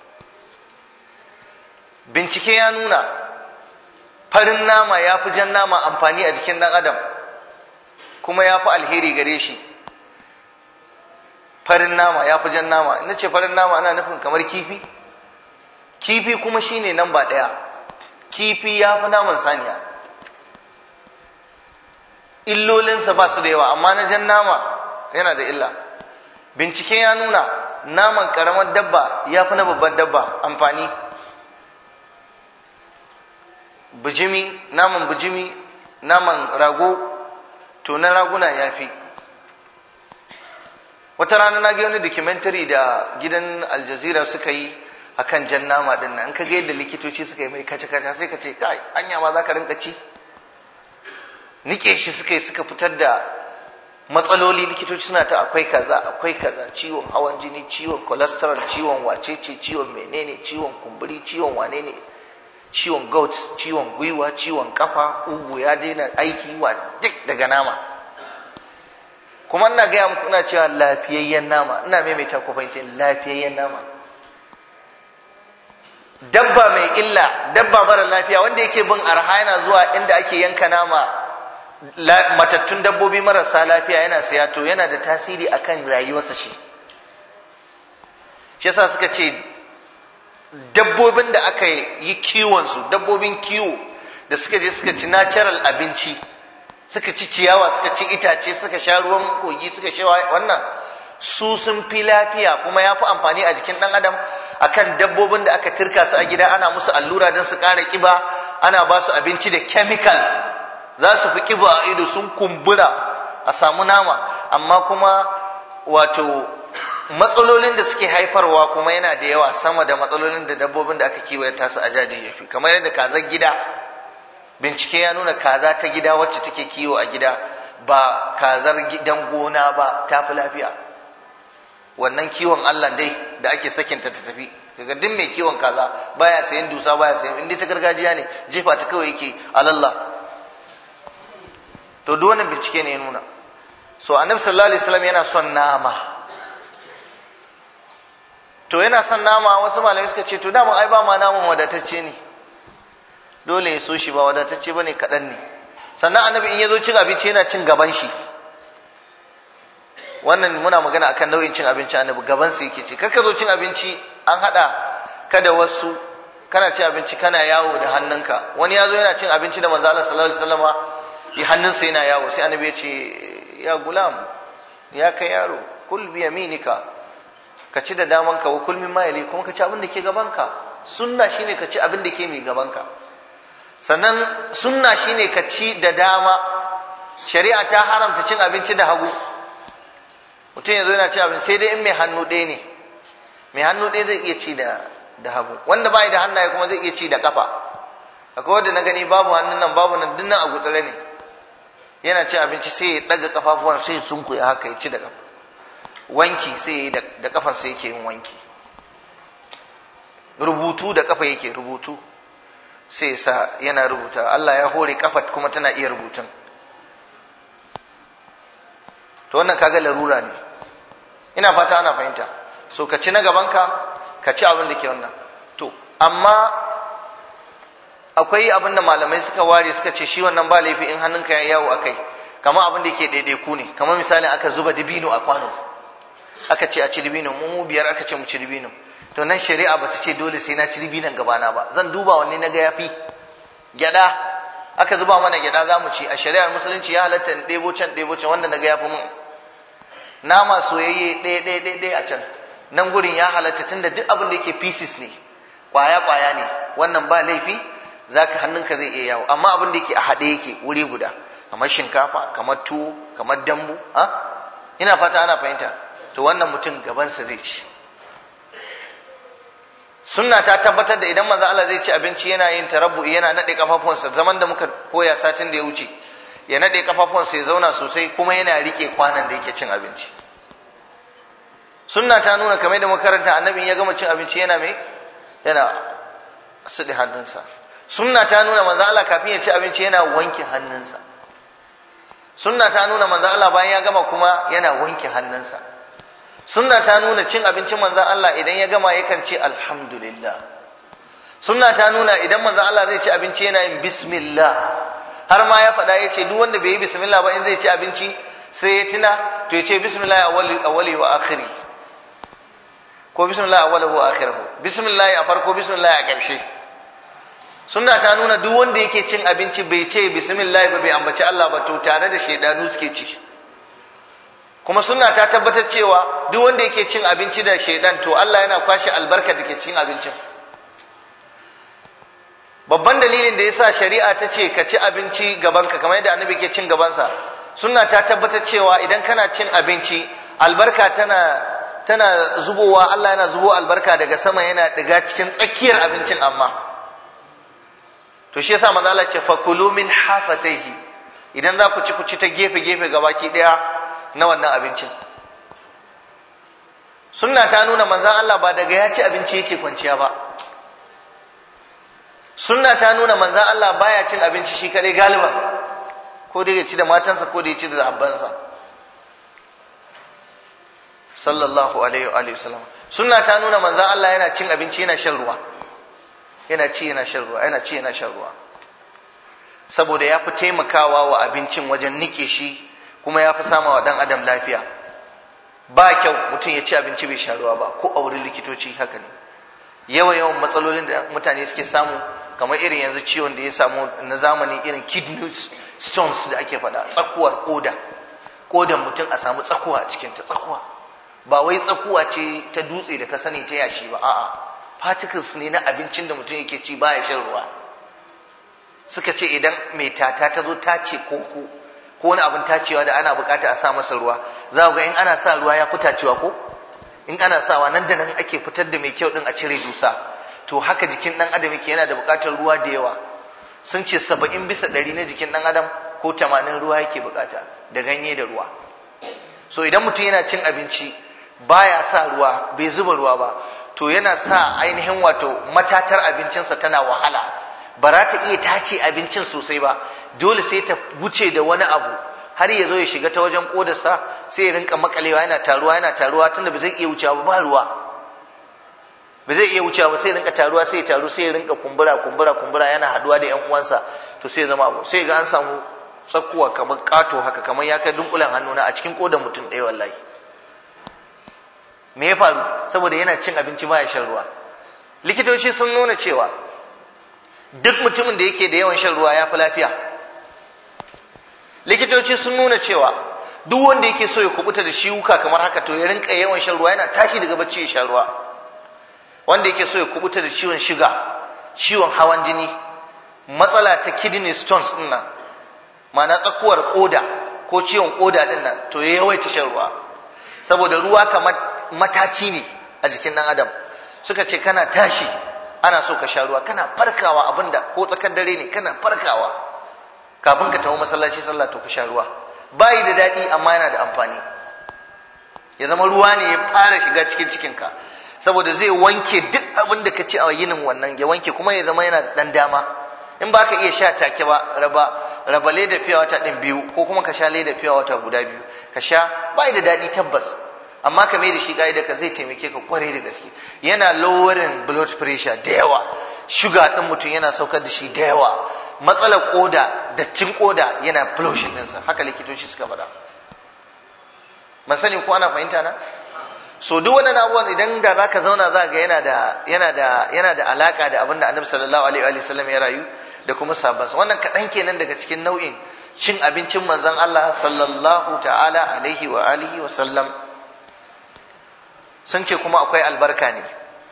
Bincike ya nuna farin nama ya fi jan nama amfani a jikin ɗan adam kuma ya fi alheri gare shi. Farin nama ya fi jan nama, ina ce farin nama ana nufin kamar kifi. Kifi kuma shine namba ɗaya, kifi ya fi naman saniya, illolinsa ba su da yawa, amma na jan nama yana da illa. Bincike ya nuna naman ƙaramar dabba ya fi na babbar dabba amfani. Bijimi, naman bijimi, naman rago, to na raguna ya fi. Wata rana na ga wani documentary da gidan Al Jazeera suka yi akan jan nama din nan, ka ga yadda likitoci suka yi mai kace-kace sai ka ce kai anya ma za ka rinka ci. Nike shi suka yi suka fitar da matsaloli, likitoci suna ta akwai kaza akwai kaza, ciwon hawan jini, ciwon cholesterol, ciwon wacece, ciwon menene, ciwon kumburi, ciwon wane ne, ciwon gout, ciwon gwiwa, ciwon kafa, ugu ya daina aiki, wa duk daga nama. Kuma ina gaya muku ina cewa lafiyayyen nama, ina maimaita ku fahimci lafiyayyen nama. Dabba mai illa, dabba mara lafiya wanda yake bin arha yana zuwa inda ake yanka nama, matattun dabbobi marasa lafiya yana siya, to yana da tasiri akan rayuwarsa shi. Shi yasa suka ce dabbobin da aka yi kiwon su, dabbobin kiwo da suka je suka ci natural abinci, suka ci ciyawa, suka ci itace, suka sha ruwan kogi, suka sha wannan, su sun fi lafiya kuma ya fi amfani a jikin ɗan adam akan dabbobin da aka turka su a gida ana musu allura don su ƙara ƙiba, ana ba su abinci da chemical, za su fi ƙiba a ido, sun kumbura a samu nama, amma kuma wato matsalolin da suke haifarwa kuma yana da yawa sama da matsalolin da dabbobin da aka kiwata su a jaji yafi. Kamar yadda kazar gida, bincike ya nuna kaza ta gida wacce take kiwo a gida ba kazar gidan gona ba ta fi lafiya. Wannan kiwon Allah dai da ake sakinta ta tafi, daga duk mai kiwon kaza baya sayan dusa, baya sayan, inda ta gargajiya ne jefa ta kawai yake alalla. To duk wannan bincike ne ya nuna. So annabi sallallahu alaihi wasallam yana son nama. To yana son nama, wasu malamai suka ce to dama ai ba ma naman wadatacce ne, dole ya so shi, ba wadatacce bane, kaɗan ne. Sannan annabi in ya zo cin abinci yana cin gaban shi. Wannan muna magana akan nau'in cin abinci, annabi gaban sa yake ci. Karka zo cin abinci an haɗa ka da wasu, kana cin abinci kana yawo da hannunka. Wani ya zo yana cin abinci da manzo Allah sallallahu alaihi wasallama, ya hannunsa yana yawo, sai annabi ya ce ya gulam, ya kai yaro, kul bi yaminika, ka ci da damanka, wa kul mimma yali, kuma ka ci abin da ke gabanka. Sunna shine ka ci abin da ke mai gabanka. Sannan sunna shine ka ci da dama. Shari'a ta haramta cin abinci da hagu. Mutum yanzu yana ci abinci sai dai in mai hannu ɗaya ne. Mai hannu ɗaya zai iya ci da da hagu. Wanda bai da hannaye kuma zai iya ci da kafa. Akwai wanda na gani babu hannun nan babu nan, dinnan a gutsare ne. Yana ci abinci sai ya daga kafafuwan sai ya sunkuya haka ya ci da kafa. Wanki sai da, da kafar sai yake yin wanki. Rubutu da kafa yake rubutu. Sai sa yana rubuta. Allah ya hore kafar kuma tana iya rubutun. To wannan kaga larura ne. Ina fata ana fahimta. So ka ci na gabanka, ka ci abin da ke wannan. To amma akwai abin da malamai suka ware suka ce shi wannan ba laifi in hannunka ya yawo akai. Kamar abin da yake daidaiku ne. Kamar misali aka zuba dibino a kwano. Aka ce a ci dibino, mu biyar aka ce mu ci dibino. To nan shari'a bata ce dole sai na ci dibinon gabana ba. Zan duba wanne na ga yafi. Gyada, aka zuba mana gyada za mu ci. A shari'ar musulunci ya halatta in ɗebo can ɗebo can wanda na ga yafi mun. Nama soyayye ɗaya ɗaya ɗaya ɗaya a can. Nan gurin ya halatta tunda duk abin da yake pieces ne, kwaya kwaya ne. Wannan ba laifi, zaka hannunka zai iya yawo. Amma abin da yake a haɗe yake wuri guda, kamar shinkafa, kamar tuwo, kamar dambu, ha? Ina fata ana fahimta. To wannan mutum gabansa zai ci. Sunna ta tabbatar da idan manzo Allah zai ci abinci yana yin tarabbu'i, yana nade kafafunsa, zaman da muka koya satin da ya wuce, ya nade kafafunsa ya zauna sosai kuma yana rike kwanan da yake cin abinci. sunna ta nuna kamar da makaranta annabi ya gama cin abinci yana mai yana suɗe hannunsa. Sunna ta nuna manzo Allah kafin ya ci abinci yana wanke hannunsa. Sunna ta nuna manzo Allah bayan ya gama kuma yana wanke hannunsa. Sunna ta nuna cin abincin manzo Allah idan ya gama yakan ce alhamdulillah. Sunna ta nuna idan manzo Allah zai ci abinci yana yin bismillah. Har ma ya faɗa ya ce duk wanda bai yi bismillah ba in zai ci abinci sai ya tuna to ya ce bismillah awwali awwali wa akhiri. Ko bismillah awwalahu wa akhirahu. Bismillah a farko, bismillah a ƙarshe. Sunna ta nuna duk wanda yake cin abinci bai ce bismillah ba bai ambaci Allah ba to tare da shaidanu suke ci. Kuma sunna ta tabbatar cewa duk wanda yake cin abinci da shaidan to Allah yana kwashe albarka da ke cin abincin. Babban dalilin da yasa shari'a ta ce ka ci abinci gabanka kamar yadda annabi ke cin gabansa, sunna ta tabbatar cewa idan kana cin abinci albarka tana tana zubowa, Allah yana zubo albarka daga sama yana diga cikin tsakiyar abincin amma. To shi yasa manzo Allah ce fakulu min hafataihi, idan za ku ci ku ci ta gefe gefe gabaki daya na wannan abincin. Sunna ta nuna manzo Allah ba daga ya ci abinci yake kwanciya ba. Sunna ta nuna manzo Allah baya cin abinci shi kadai galiban, ko da ya ci da matansa ko da ya ci da abbansa sallallahu alaihi wa alihi wasallam. Sunna ta nuna manzo Allah yana cin abinci yana shan ruwa, yana ci yana shan ruwa, yana ci yana shan ruwa, saboda ya fi taimakawa wa abincin wajen nike shi, kuma ya fi sama wa dan adam lafiya. Ba kyau mutum ya ci abinci bai sha ruwa ba, ko a wurin likitoci haka ne. Yawa yawan matsalolin da mutane suke samu kamar irin yanzu ciwon da ya samu na zamani, irin kidney stones da ake faɗa, tsakuwar koda, kodan mutum a samu tsakuwa a cikin ta. Tsakuwa ba wai tsakuwa ce ta dutse da ka sani ta yashi ba, a'a particles ne na abincin da mutum yake ci baya shan ruwa. Suka ce idan mai tata ta zo ta ce koko ko wani abin tacewa da ana bukata a sa masa ruwa, za ku ga in ana sa ruwa ya fi tacewa ko in ana sawa nan da nan ake fitar da mai kyau din a cire dusa. To haka jikin dan adam yake, yana da bukatar ruwa da yawa. Sun ce saba'in bisa ɗari na jikin dan adam ko tamanin ruwa yake bukata, da ganye da ruwa. So idan mutum yana cin abinci baya sa ruwa, bai zuba ruwa ba, to yana sa ainihin wato matatar abincinsa tana wahala, ba za ta iya tace abincin sosai ba, dole sai ta wuce da wani abu har ya zo ya shiga ta wajen kodarsa, sai ya rinka makalewa yana taruwa yana taruwa tunda ba zai iya wucewa ba, ba ruwa ba zai iya wucewa ba, sai ya rinka taruwa sai ya taru sai ya rinka kumbura kumbura kumbura yana haduwa da yan uwansa, to sai ya zama abu, sai ga an samu tsakuwa kamar kato haka, kamar ya kai dunkulen hannuna a cikin kodar mutum ɗaya wallahi. Me ya faru? Saboda yana cin abinci baya shan ruwa. Likitoci sun nuna cewa duk mutumin da yake da yawan shan ruwa ya fi lafiya. Likitoci sun nuna cewa duk wanda yake so ya kubuta da ciwuka kamar haka to ya rinka yawan shan ruwa, yana tashi daga bacci ya sha ruwa. Wanda yake so ya kubuta da ciwon shiga, ciwon hawan jini, matsala ta kidney stones din nan, ma'ana tsakuwar koda ko ciwon koda din nan, to ya yawaita shan ruwa. Saboda ruwa kamar mataci ne a jikin dan adam. Suka ce kana tashi ana so ka sha ruwa, kana farkawa abinda ko tsakar dare ne kana farkawa kafin ka tafi masallaci sallah to ka sha ruwa. Bayi da daɗi amma yana da amfani. Ya zama ruwa ne ya fara shiga cikin cikinka, saboda zai wanke duk abin da ka ci a yinin wannan, ya wanke kuma ya zama yana da ɗan dama. In ba ka iya sha take ba, raba raba leda fiya wata ɗin biyu, ko kuma ka sha leda fiya wata guda biyu ka sha. Bayi da daɗi tabbas, amma ka mai da shi ka'ida ka zai taimake ka kwarai da gaske. Yana lowering blood pressure da yawa, shuga ɗin mutum yana saukar da shi da yawa, matsalar koda, dattin koda yana flushing ɗinsa, haka likitoci suka faɗa. Ban sani ko ana fahimta na? So duk wannan abubuwan idan da zaka zauna za ga yana da yana da yana da alaka da abin da Annabi sallallahu alaihi wa sallam ya rayu da kuma sahabbansa. Wannan kaɗan kenan daga cikin nau'in cin abincin manzon Allah sallallahu ta'ala alaihi wa alihi wa sallam. Sun ce kuma akwai albarka ne,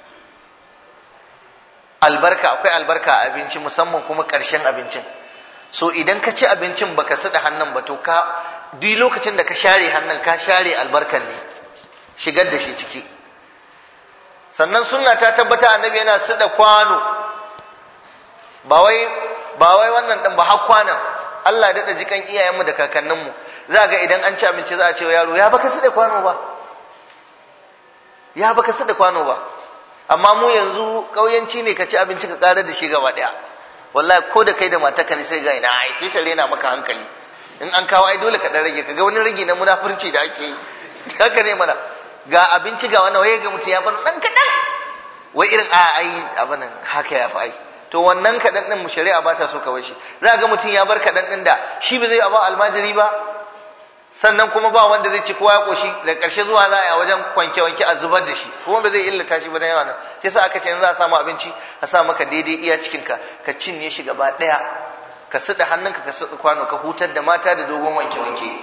albarka akwai albarka a abinci, musamman kuma ƙarshen abincin. So idan ka ci abincin baka sada hannun ba to ka duk lokacin da ka share hannun ka share albarkan ne, shigar da shi ciki. Sannan sunna ta tabbata annabi yana sada kwano, ba wai ba wai wannan din ba, har kwanan. Allah ya dada jikan iyayenmu da kakanninmu, za ga idan an ci abinci za a ce wa yaro ya baka sada kwano ba, ya baka sada kwano ba. Amma mu yanzu kauyanci ne ka ci abinci ka karar da shi gaba daya. Wallahi ko da kai da matarka ne sai ga ina ai sai ta rena maka hankali. In an kawo ai dole ka dan rage, kaga wani rage na munafurci da ake yi. Haka ne mana. Ga abinci ga wannan waye ga mutum ya bar dan kadan. Wai irin a ai abin nan haka ya fi ai. To wannan kadan din mu shari'a ba ta so ka bar shi. Za ga mutum ya bar kadan din da shi ba zai ba almajiri ba. Sannan kuma ba wanda zai ci kowa ya koshi, da ƙarshe zuwa za a yi a wajen kwanke-wanke a zubar da shi, kuma ba zai illata shi ba da yawa nan. Shi yasa aka ce in za a samu abinci a sa maka daidai iya cikinka, ka cinye shi gaba ɗaya, ka suɗa hannunka ka suɗa kwano, ka hutar da mata da dogon wanke-wanke.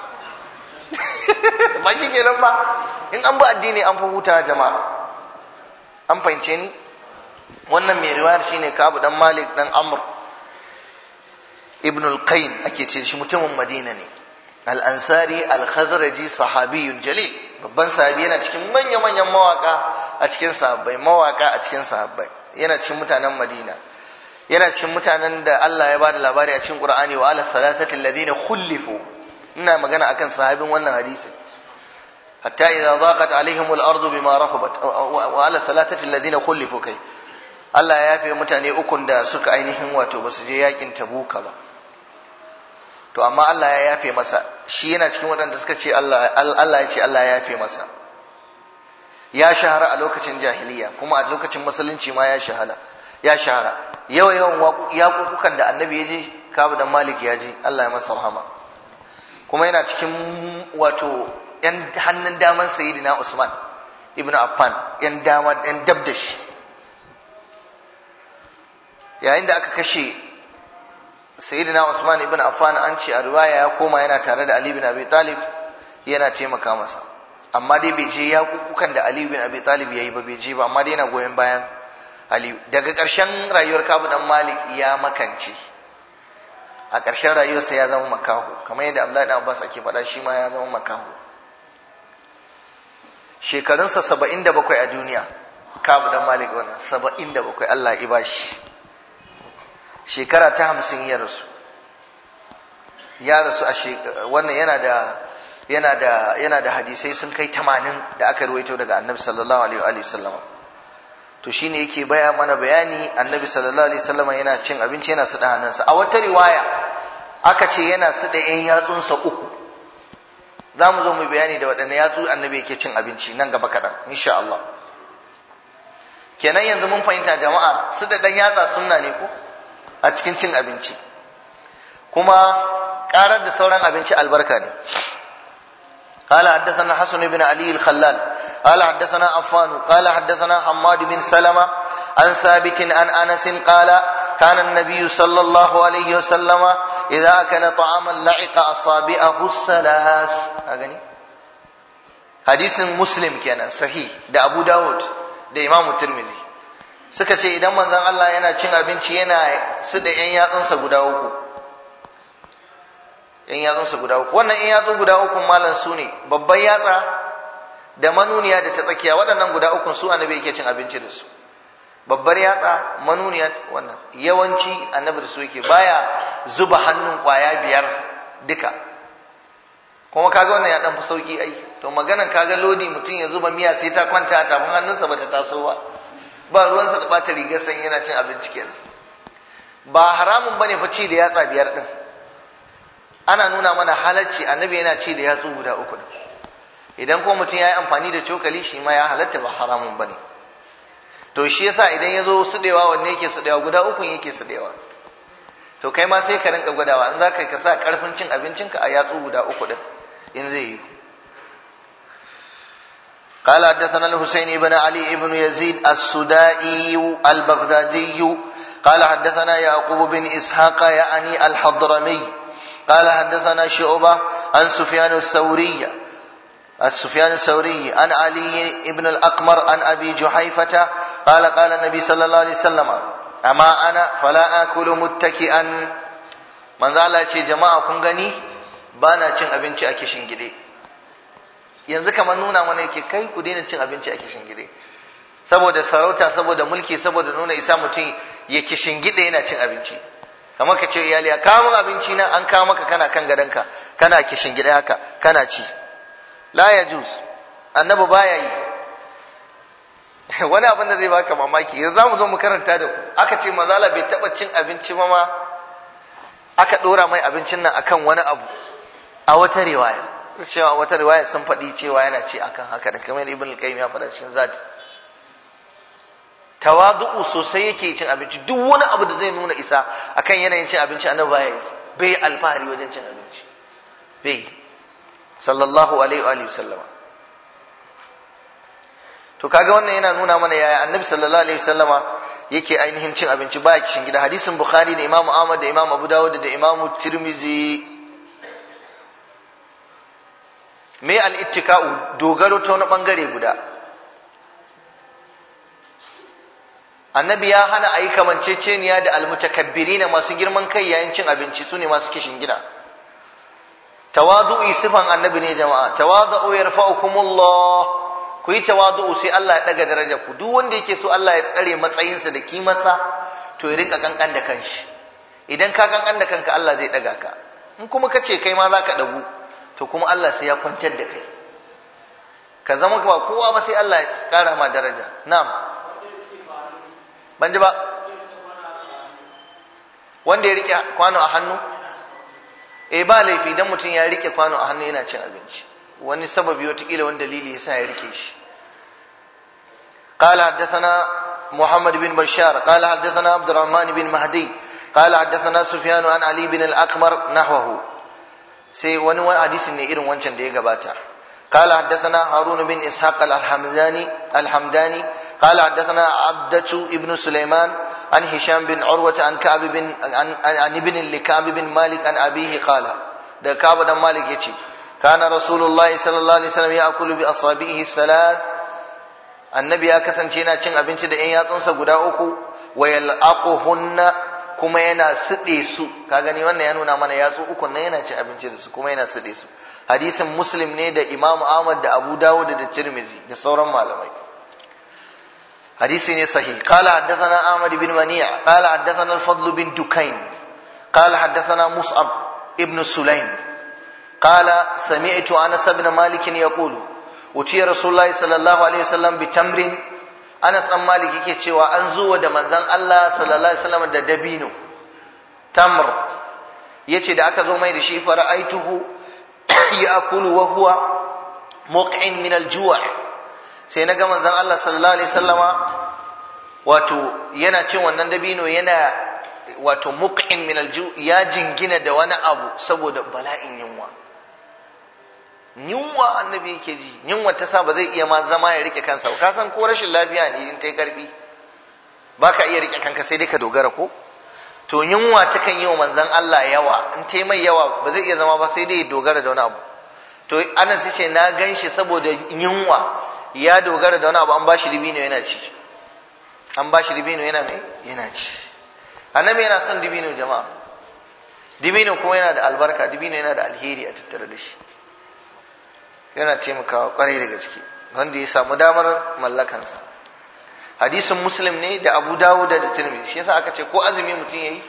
Ba shi kenan ba, in an bi addini an fi huta jama'a. An fahimce ni? Wannan mai riwayar shine Ka'ab dan Malik dan Amr ibn al-Qayn ake ce shi, mutumin Madina ne. Al-Ansari al-Khazraji sahabiyun jalil, babban sahabi, yana cikin manya-manyan mawaka a cikin sahabbai, mawaka a cikin sahabbai, yana cikin mutanen Madina, yana cikin mutanen da Allah ya bada labari a cikin Qur'ani wa ala salatati alladhina khulifu. Ina magana akan sahabin wannan hadisi. Hatta idza daqat alaihim al-ardu bima rahabat wa ala salatati alladhina khulifu kai. Allah ya yafe mutane ukun da suka ainihin wato basu je yakin Tabuka ba. To amma Allah ya yafe masa, shi yana cikin waɗanda suka ce Allah Allah ya ce Allah ya yafe masa. Ya shahara a lokacin jahiliya, kuma a lokacin musulunci ma ya shahara. Ya shahara. Yawa yawan yaƙuƙukan da Annabi ya je, Ka'ab dan Malik ya je, Allah ya masa rahama. Kuma yana cikin wato ƴan hannun daman Sayyidina Usman ibn Affan, ƴan dama ƴan dab da shi. Yayin da aka kashe Sayyidina Usman ibn Affan, an ce a riwaya ya koma yana tare da Ali bin Abi Talib, yana taimaka masa. Amma dai bai je ya kukukan da Ali bin Abi Talib yayi ba, bai je ba, amma dai yana goyon bayan Ali. Daga ƙarshen rayuwar Ka'ab dan Malik ya makance. A ƙarshen rayuwarsa ya zama makaho, kamar yadda Abdullahi dan Abbas ake faɗa, shi ma ya zama makaho. Shekarunsa saba'in da bakwai a duniya, Ka'ab dan Malik wannan saba'in da bakwai, Allah ya bashi. Shekara ta hamsin ya rasu, ya rasu a wannan yana da yana da yana da hadisai sun kai tamanin da aka ruwaito daga Annabi sallallahu alaihi wa sallam. To shine yake baya mana bayani, Annabi sallallahu alaihi wa sallam yana cin abinci yana suɗa hannunsa. A wata riwaya aka ce yana suɗa ƴan yatsunsa uku. Za mu zo mu bayani da waɗanne yatsu Annabi yake cin abinci nan gaba kaɗan insha Allah. Kenan yanzu mun fahimta jama'a, suɗa ɗan yatsa sunna ne ko a cikin cin abinci, kuma ƙarar da sauran abinci albarka ne. قال حدثنا حسن بن علي الخلال قال حدثنا عفان قال حدثنا حماد بن سلمة عن ثابت عن أنس قال كان النبي صلى الله عليه وسلم إذا أكل طعاما لعق أصابعه الثلاث. حديث مسلم كان صحيح ده أبو داود ده إمام الترمذي. Suka ce idan manzon Allah yana cin abinci yana su da ƴan yatsunsa guda uku, ƴan yatsunsa guda uku, wannan ƴan yatsu guda uku malam su ne babban yatsa da manuniya da ta tsakiya, waɗannan guda uku su Annabi yake cin abinci da su. Babbar yatsa, manuniya, wannan yawanci Annabi da su yake, baya zuba hannun ƙwaya biyar duka. Kuma kaga wannan ya dan fi sauki ai. To maganan kaga lodi mutum ya zuba miya sai ta kwanta a tafin hannunsa bata taso ba. Ba ruwansa da bata rigar sanyi yana cin abinci kenan. Ba haramun bane fa ci da yatsa biyar din. Ana nuna mana halacci, Annabi yana ci da yatsu guda uku din. Idan ko mutum yayi amfani da cokali shi ma ya halatta, ba haramun bane. To shi yasa idan yazo sudewa wanne yake sudewa, guda uku yake sudewa. To kai ma sai ka rinka gwadawa, in zaka ka sa karfin cin abincinka a yatsu guda uku din in zai yi. قال حدثنا الحسين بن علي بن يزيد السدائي البغدادي قال حدثنا يعقوب بن إسحاق يعني الحضرمي قال حدثنا شعبة عن سفيان الثوري السفيان الثوري عن علي بن الأقمر عن أبي جحيفة قال قال النبي صلى الله عليه وسلم أما أنا فلا آكل متكئا. من ذا الله يقول جماعة كن غني بانا cin abinci a kishin gide. Yanzu kamar nuna mana yake kai ku daina cin abinci a kishin gide, saboda sarauta, saboda mulki, saboda nuna isa mutum ya kishin gide yana cin abinci. Kamar ka ce iyali ya kawo min abinci na, an kawo maka kana kan gadonka kana kishin gide haka kana ci. La yajuz, Annabi baya yi. wani abin da zai baka mamaki yanzu zamu zo mu karanta da ku aka ce mazala bai taba cin abinci ma ma aka dora mai abincin nan akan wani abu a wata riwaya cewa wata riwaya sun faɗi cewa yana ce akan haka da kamar ibn al-qayyim ya faɗa cikin zati tawadu'u sosai yake cin abinci duk wani abu da zai nuna isa akan yanayin cin abinci annabi baya yi bai alfahari wajen cin abinci bai sallallahu alaihi wa alihi wasallama to kaga wannan yana nuna mana yaya annabi sallallahu alaihi wasallama yake ainihin cin abinci baya kishin gida hadisin bukhari da imamu ahmad da imamu abu dawud da imamu tirmizi me al-ittika'u dogaro ta wani bangare guda annabi ya hana ayi kamanceceniya da almutakabbirina masu girman kai yayin cin abinci sune masu kishin gida tawadu'i sifan annabi ne jama'a tawadu yarfa'ukumullah ku yi tawadu'u sai Allah ya daga darajar ku duk wanda yake so Allah ya tsare matsayinsa da kimarsa to ya rinka kankan da kanshi idan ka kankan da kanka Allah zai daga ka in kuma kace kai ma zaka dagu to kuma Allah sai ya kwantar da kai ka zama ba kowa ba sai Allah ya kara ma daraja na'am ban ji ba wanda ya rike kwano a hannu eh ba laifi idan mutum ya rike kwano a hannu yana cin abinci wani sababi watakila wani dalili yasa ya rike shi قال حدثنا محمد بن بشار قال حدثنا عبد الرحمن بن مهدي قال حدثنا سفيان عن علي بن الأقمر نحوه سي wani hadisin ne irin wancan da ya gabata قال حدثنا هارون بن إسحاق الحمداني الحمداني قال حدثنا عبدة ابن سليمان عن هشام بن عروة عن كعب بن عن, عن ابن لكعب بن مالك عن أبيه قال ده كعب بن مالك يجي كان رسول الله صلى الله عليه وسلم يأكل بأصابعه الثلاث النبي ya kasance yana cin abinci da ƴan yatsunsa guda uku wa yal'aquhunna kuma yana side su ka gani wannan ya nuna mana yatsu uku nan yana cin abinci da su kuma yana side su hadisin muslim ne da imamu ahmad da abu dawud da tirmizi da sauran malamai hadisi ne sahih qala haddathana ahmad bin mani'a qala haddathana al-fadl bin dukain qala haddathana mus'ab ibn sulaim qala sami'tu anas ibn malik yaqulu utiya rasulullahi sallallahu alaihi wasallam bi tamrin anas dan malik yake cewa an zo da manzon Allah sallallahu alaihi wasallam da dabino tamr yace da aka zo mai da shi fara'aituhu ya'kulu wa huwa muq'in min al-ju' sai naga manzon Allah sallallahu alaihi wasallama wato yana cin wannan dabino yana wato muq'in min al-ju' ya jingina da wani abu saboda bala'in yunwa yunwa annabi yake ji yunwa ta sa ba zai iya ma zama ya rike kansa ka san ko rashin lafiya ne in tai karfi baka iya rike kanka sai dai ka dogara ko to yunwa ta kan yi wa manzon Allah yawa in tai mai yawa ba zai iya zama ba sai dai ya dogara da wani abu to Anas yace na ganshi saboda yunwa ya dogara da wani abu an bashi dibino yana ci an bashi dibino yana mai yana ci annabi yana son dibino jama'a dibino kuma yana da albarka dibino yana da alheri a tattare da shi yana taimakawa kwarai da gaske wanda ya samu damar mallakansa hadisin muslim ne da abu dawud da tirmidhi shi yasa aka ce ko azumi mutum yayi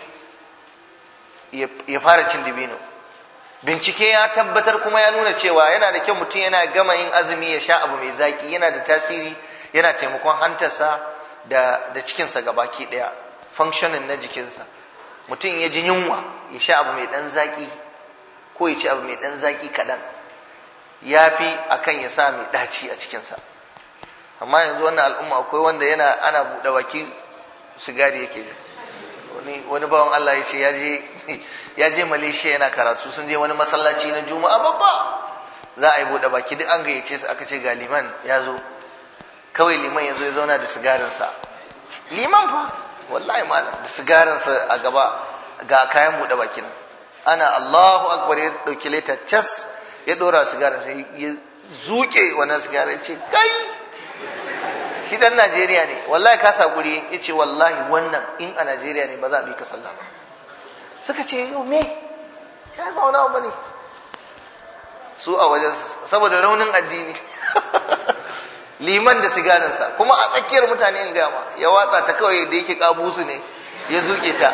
ya fara cin dibino bincike ya tabbatar kuma ya nuna cewa yana da kyau mutum yana gama yin azumi ya sha abu mai zaki yana da tasiri yana taimakon hantarsa da da cikinsa gabaki daya functioning na jikinsa mutum ya ji yunwa ya sha abu mai dan zaki ko ya ci abu mai dan zaki kadan ya fi akan ya sa mai ɗaci a cikinsa amma yanzu wannan al'umma akwai wanda yana ana buɗe baki sigari yake wani wani bawan Allah ya ce ya je ya je Malaysia yana karatu sun je wani masallaci na Juma'a babba za a yi buɗe baki duk an gayyace su aka ce ga liman ya zo kawai liman ya zo ya zauna da sigarinsa liman fa wallahi malam da sigarinsa a gaba ga kayan buɗe baki nan ana Allahu akbar ya dauki leta cas ya dora sigara sai ya zuke wannan sigara ya ce kai shi dan Najeriya ne wallahi ka sa guri ya ce wallahi wannan in a Najeriya ne ba za a bi ka sallah ba suka ce yau me ya ba wani abu ne su a wajen saboda raunin addini liman da sigaransa kuma a tsakiyar mutane in gama ya watsa ta kawai da yake kabusu ne ya zuke ta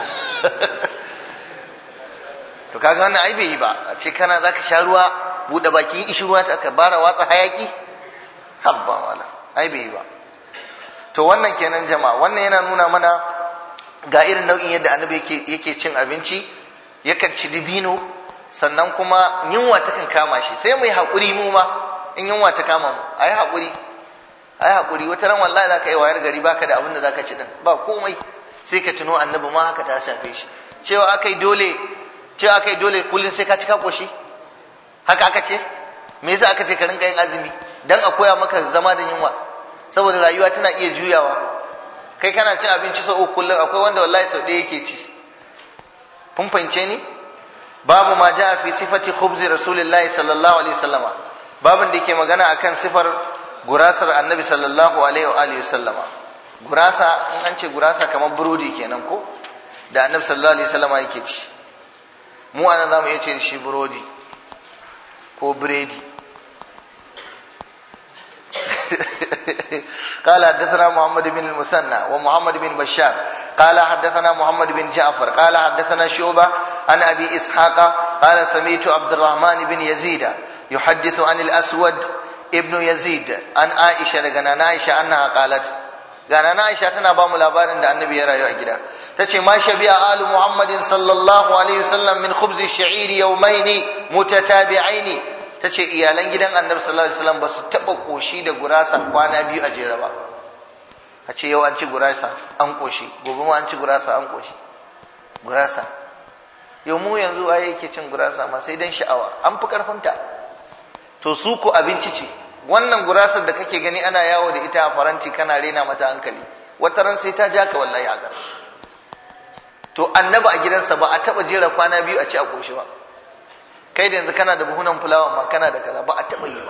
to kaga wannan ai bai yi ba a ce kana zaka sha ruwa bude bakin ishi ruwa ta ka bara watsa hayaki habba wala ai bai yi ba to wannan kenan jama'a, wannan yana nuna mana ga irin nau'in yadda annabi yake yake cin abinci, yakan ci dibino, sannan kuma yunwa ta kan kama shi, sai mu yi haƙuri mu ma in yunwa ta kama mu, a yi haƙuri a yi haƙuri. Wata ran wallahi za ka yi wayar gari baka da abin da za ka ci din, ba komai, sai ka tuno annabi ma haka ta shafe shi, cewa aka yi dole cewa aka yi dole kullum sai ka ci ka ƙoshi, haka aka ce. Me yasa aka ce ka rinka yin azumi? Dan a koya maka zama da yunwa, saboda rayuwa tana iya juyawa. Kai kana cin abinci sau uku kullum, akwai wanda wallahi sau ɗaya yake ci. Kun fahimce ni? Babu ma ja'a fi sifati khubzi rasulillahi sallallahu alaihi wasallama, babin da yake magana akan sifar gurasar annabi sallallahu alaihi wa alihi wasallama. Gurasa, in an ce gurasa kamar burodi kenan ko, da annabi sallallahu alaihi wasallama yake ci. Mu anan zamu iya ce shi burodi ko biredi. قال حدثنا محمد بن المثنى ومحمد بن بشار قال حدثنا محمد بن جعفر قال حدثنا شعبة عن أبي إسحاق قال سمعت عبد الرحمن بن يزيد يحدث عن الأسود ابن يزيد عن عائشة لقنا عائشة أنها قالت قال عائشة تنبام الأبار عند النبي يرى يجرى تشي ما شبع آل محمد صلى الله عليه وسلم من خبز الشعير يومين متتابعين. ta ce iyalan gidan annabi sallallahu alaihi wasallam ba su taɓa ƙoshi da gurasa kwana biyu a jere ba. A ce yau an ci gurasa an ƙoshi, gobe ma an ci gurasa an ƙoshi. Gurasa yau mu yanzu waye yake cin gurasa ma sai dan sha'awa, an fi ƙarfinta. To su ku abinci ce, wannan gurasar da kake gani ana yawo da ita a faranti kana rena mata hankali, wata ran sai ta ja ka wallahi a gar. To annabi a gidansa ba a taɓa jera kwana biyu a ci a ƙoshi ba. Kai da yanzu kana da buhunan fulawa ma kana da kaza, ba a taɓa yi ba.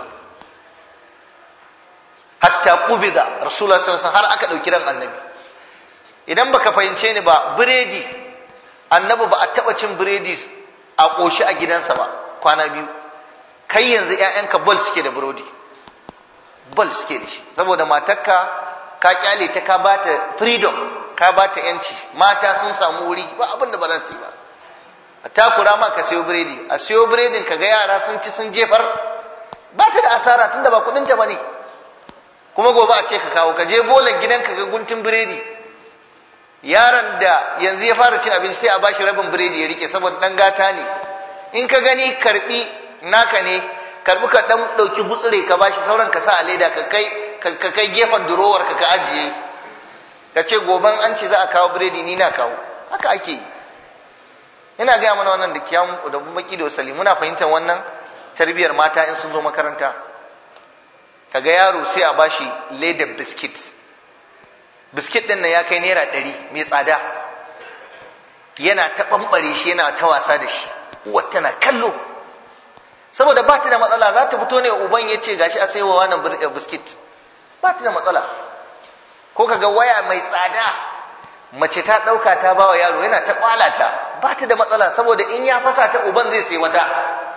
Hatta qubida rasulullah sallallahu alaihi wasallam, har aka ɗauki ran annabi. Idan baka fahimce ni ba, biredi annabi ba a taɓa cin biredi a ƙoshi a gidansa ba kwana biyu. Kai yanzu ƴaƴanka bol suke da burodi, bol suke da shi, saboda matarka ka kyale ta, ka bata freedom, ka bata yanci, mata sun samu wuri, ba abin da ba za su yi ba. A takura ma ka siyo biredi, a siyo biredin ka ga yara sun ci sun jefar, ba ta da asara tunda ba kudin ta bane. Kuma gobe a ce ka kawo, ka je bolan gidan ka ga guntun biredi, yaron da yanzu ya fara cin abinci sai a bashi rabin biredi ya rike saboda dan gata ne. In ka gani karbi naka ne, karbi ka dan dauki gutsure ka bashi, sauran ka sa a leda ka kai ka kai gefen durowar ka ka ajiye, ka ce goben an ci za a kawo biredi ni na kawo. Haka ake yi. Ina gaya mana wannan da kiyan da baki da wasali, muna fahimtar wannan tarbiyar mata in sun zo makaranta. Kaga yaro sai a bashi ledar biskit, biskit din nan ya kai naira ɗari, mai tsada, yana ta ɓamɓare shi, yana ta wasa da shi, uwar tana kallo, saboda ba ta da matsala. Za ta fito ne uban ya ce gashi a saiwa wannan biskit, ba ta da matsala. Ko kaga waya mai tsada mace ta ɗauka ta bawa yaro, yana ta kwalata, ba ta da matsala, saboda in ya fasa ta uban zai sai wata.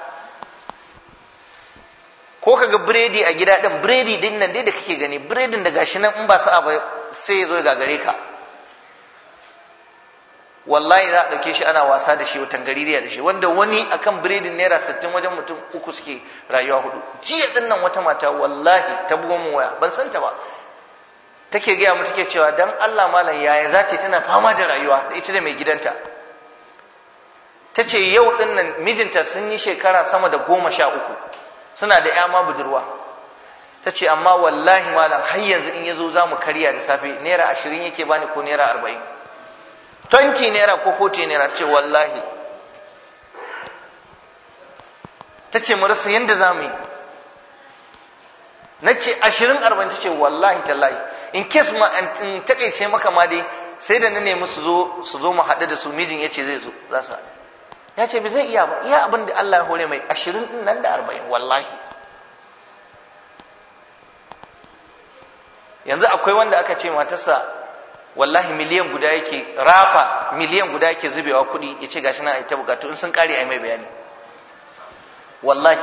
Ko kaga biredi a gida din, biredi din nan dai da kake gani, biredin da gashi nan in ba sa'a ba sai ya zo ya gagare ka. Wallahi za a ɗauke shi ana wasa da shi, watan gaririya da shi, wanda wani akan biredin naira sittin wajen mutum uku suke rayuwa hudu. Jiya din nan wata mata wallahi ta bugo min waya, ban santa ba, take gaya mu take cewa dan Allah malam yaya za ta tana fama da rayuwa da ita da mai gidanta. Ta ce yau din nan mijinta sun yi shekara sama da goma sha uku, suna da ƴa ma budurwa. Ta ce amma wallahi malam har yanzu in yazo za mu karya da safe naira ashirin yake bani ko naira arba'in, twenty naira ko forty naira. Ce wallahi, ta ce mu rasa yanda za mu yi. Na ce ashirin arba'in, ta ce wallahi tallahi, in kes ma in takaice maka ma dai sai da na nemi su zo su zo mu haɗu da su, mijin ya ce zai zo, za su haɗu. Ya ce bai zai iya ba, iya abin da Allah ya hore mai, ashirin ɗin nan da arba'in. Wallahi yanzu akwai wanda aka ce matarsa wallahi miliyan guda yake rafa, miliyan guda yake zubewa kuɗi, ya ce gashi na a ta bukatu, in sun kare a mai bayani. Wallahi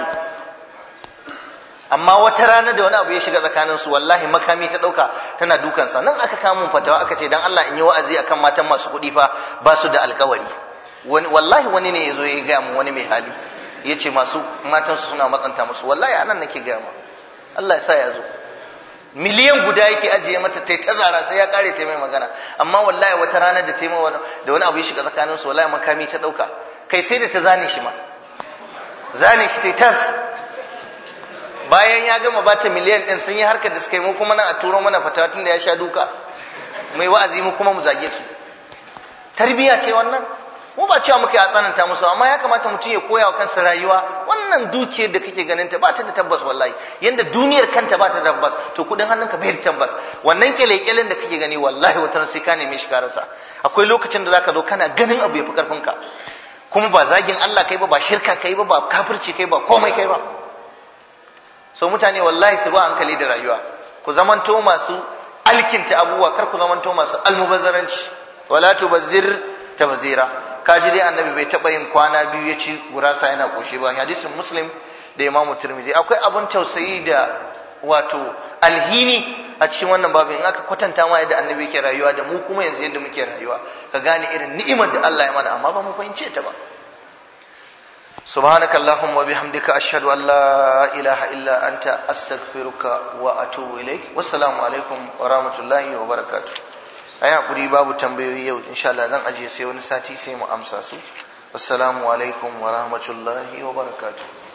amma wata rana da wani abu ya shiga tsakanin su, wallahi makami ta dauka tana dukansa. Nan aka kawo mun fatawa, aka ce dan Allah in yi wa'azi akan matan masu kuɗi fa ba su da alƙawari. Wani wallahi wani ne yazo ya ga mu, wani mai hali yace masu matan su suna matsanta musu. Wallahi anan nake ga mu, Allah ya sa ya zo. miliyan guda yake ajiye mata tai ta zara sai ya kare ta mai magana. Amma wallahi wata rana da tai da wani abu ya shiga tsakanin su wallahi makami ta dauka, kai sai da ta zane shi ma, zane shi tai tas. Bayan ya gama bata miliyan din sun yi harkar da suka yi, mu kuma nan a turo mana fatawa tun da ya sha duka mai wa'azi, mu kuma mu zage su. Tarbiya ce wannan? Mu ba cewa muke a tsananta musu, amma ya kamata mutum ya koya wa kansa rayuwa. Wannan dukiyar da kake ganin ta ba ta da tabbas wallahi, yanda duniyar kanta ba ta da tabbas, to kudin hannunka bai da tabbas. Wannan kyalekyalen da kake gani wallahi wata sai ka neme shi ka rasa. Akwai lokacin da zaka zo kana ganin abu ya fi karfin ka, kuma ba zagin Allah kai ba, ba shirka kai ba, ba kafirci kai ba, komai kai ba. So mutane wallahi su ba hankali da rayuwa, ku zamanto masu alkinta abubuwa, kar ku zamanto masu almubazzaranci. Wala tubazzir tabzira. Kaji dai annabi bai taba yin kwana biyu ya ci gurasa yana koshi ba. Hadisin Muslim da Imam Tirmidhi. Akwai abun tausayi da wato alhini a cikin wannan babu, in aka kwatanta ma yadda annabi yake rayuwa da mu kuma yanzu yadda muke rayuwa, ka gane irin ni'imar da Allah ya mana, amma ba mu fahimce ta ba. subhanakallahumma wa bihamdika ashhadu an la ilaha illa anta astaghfiruka wa atubu ilaik. Wassalamu alaikum wa rahmatullahi wa barakatuh. ai hakuri babu tambayoyi yau, insha Allah zan ajiye sai wani sati sai mu amsa su. Assalamu alaikum wa rahmatullahi wa barakatuh.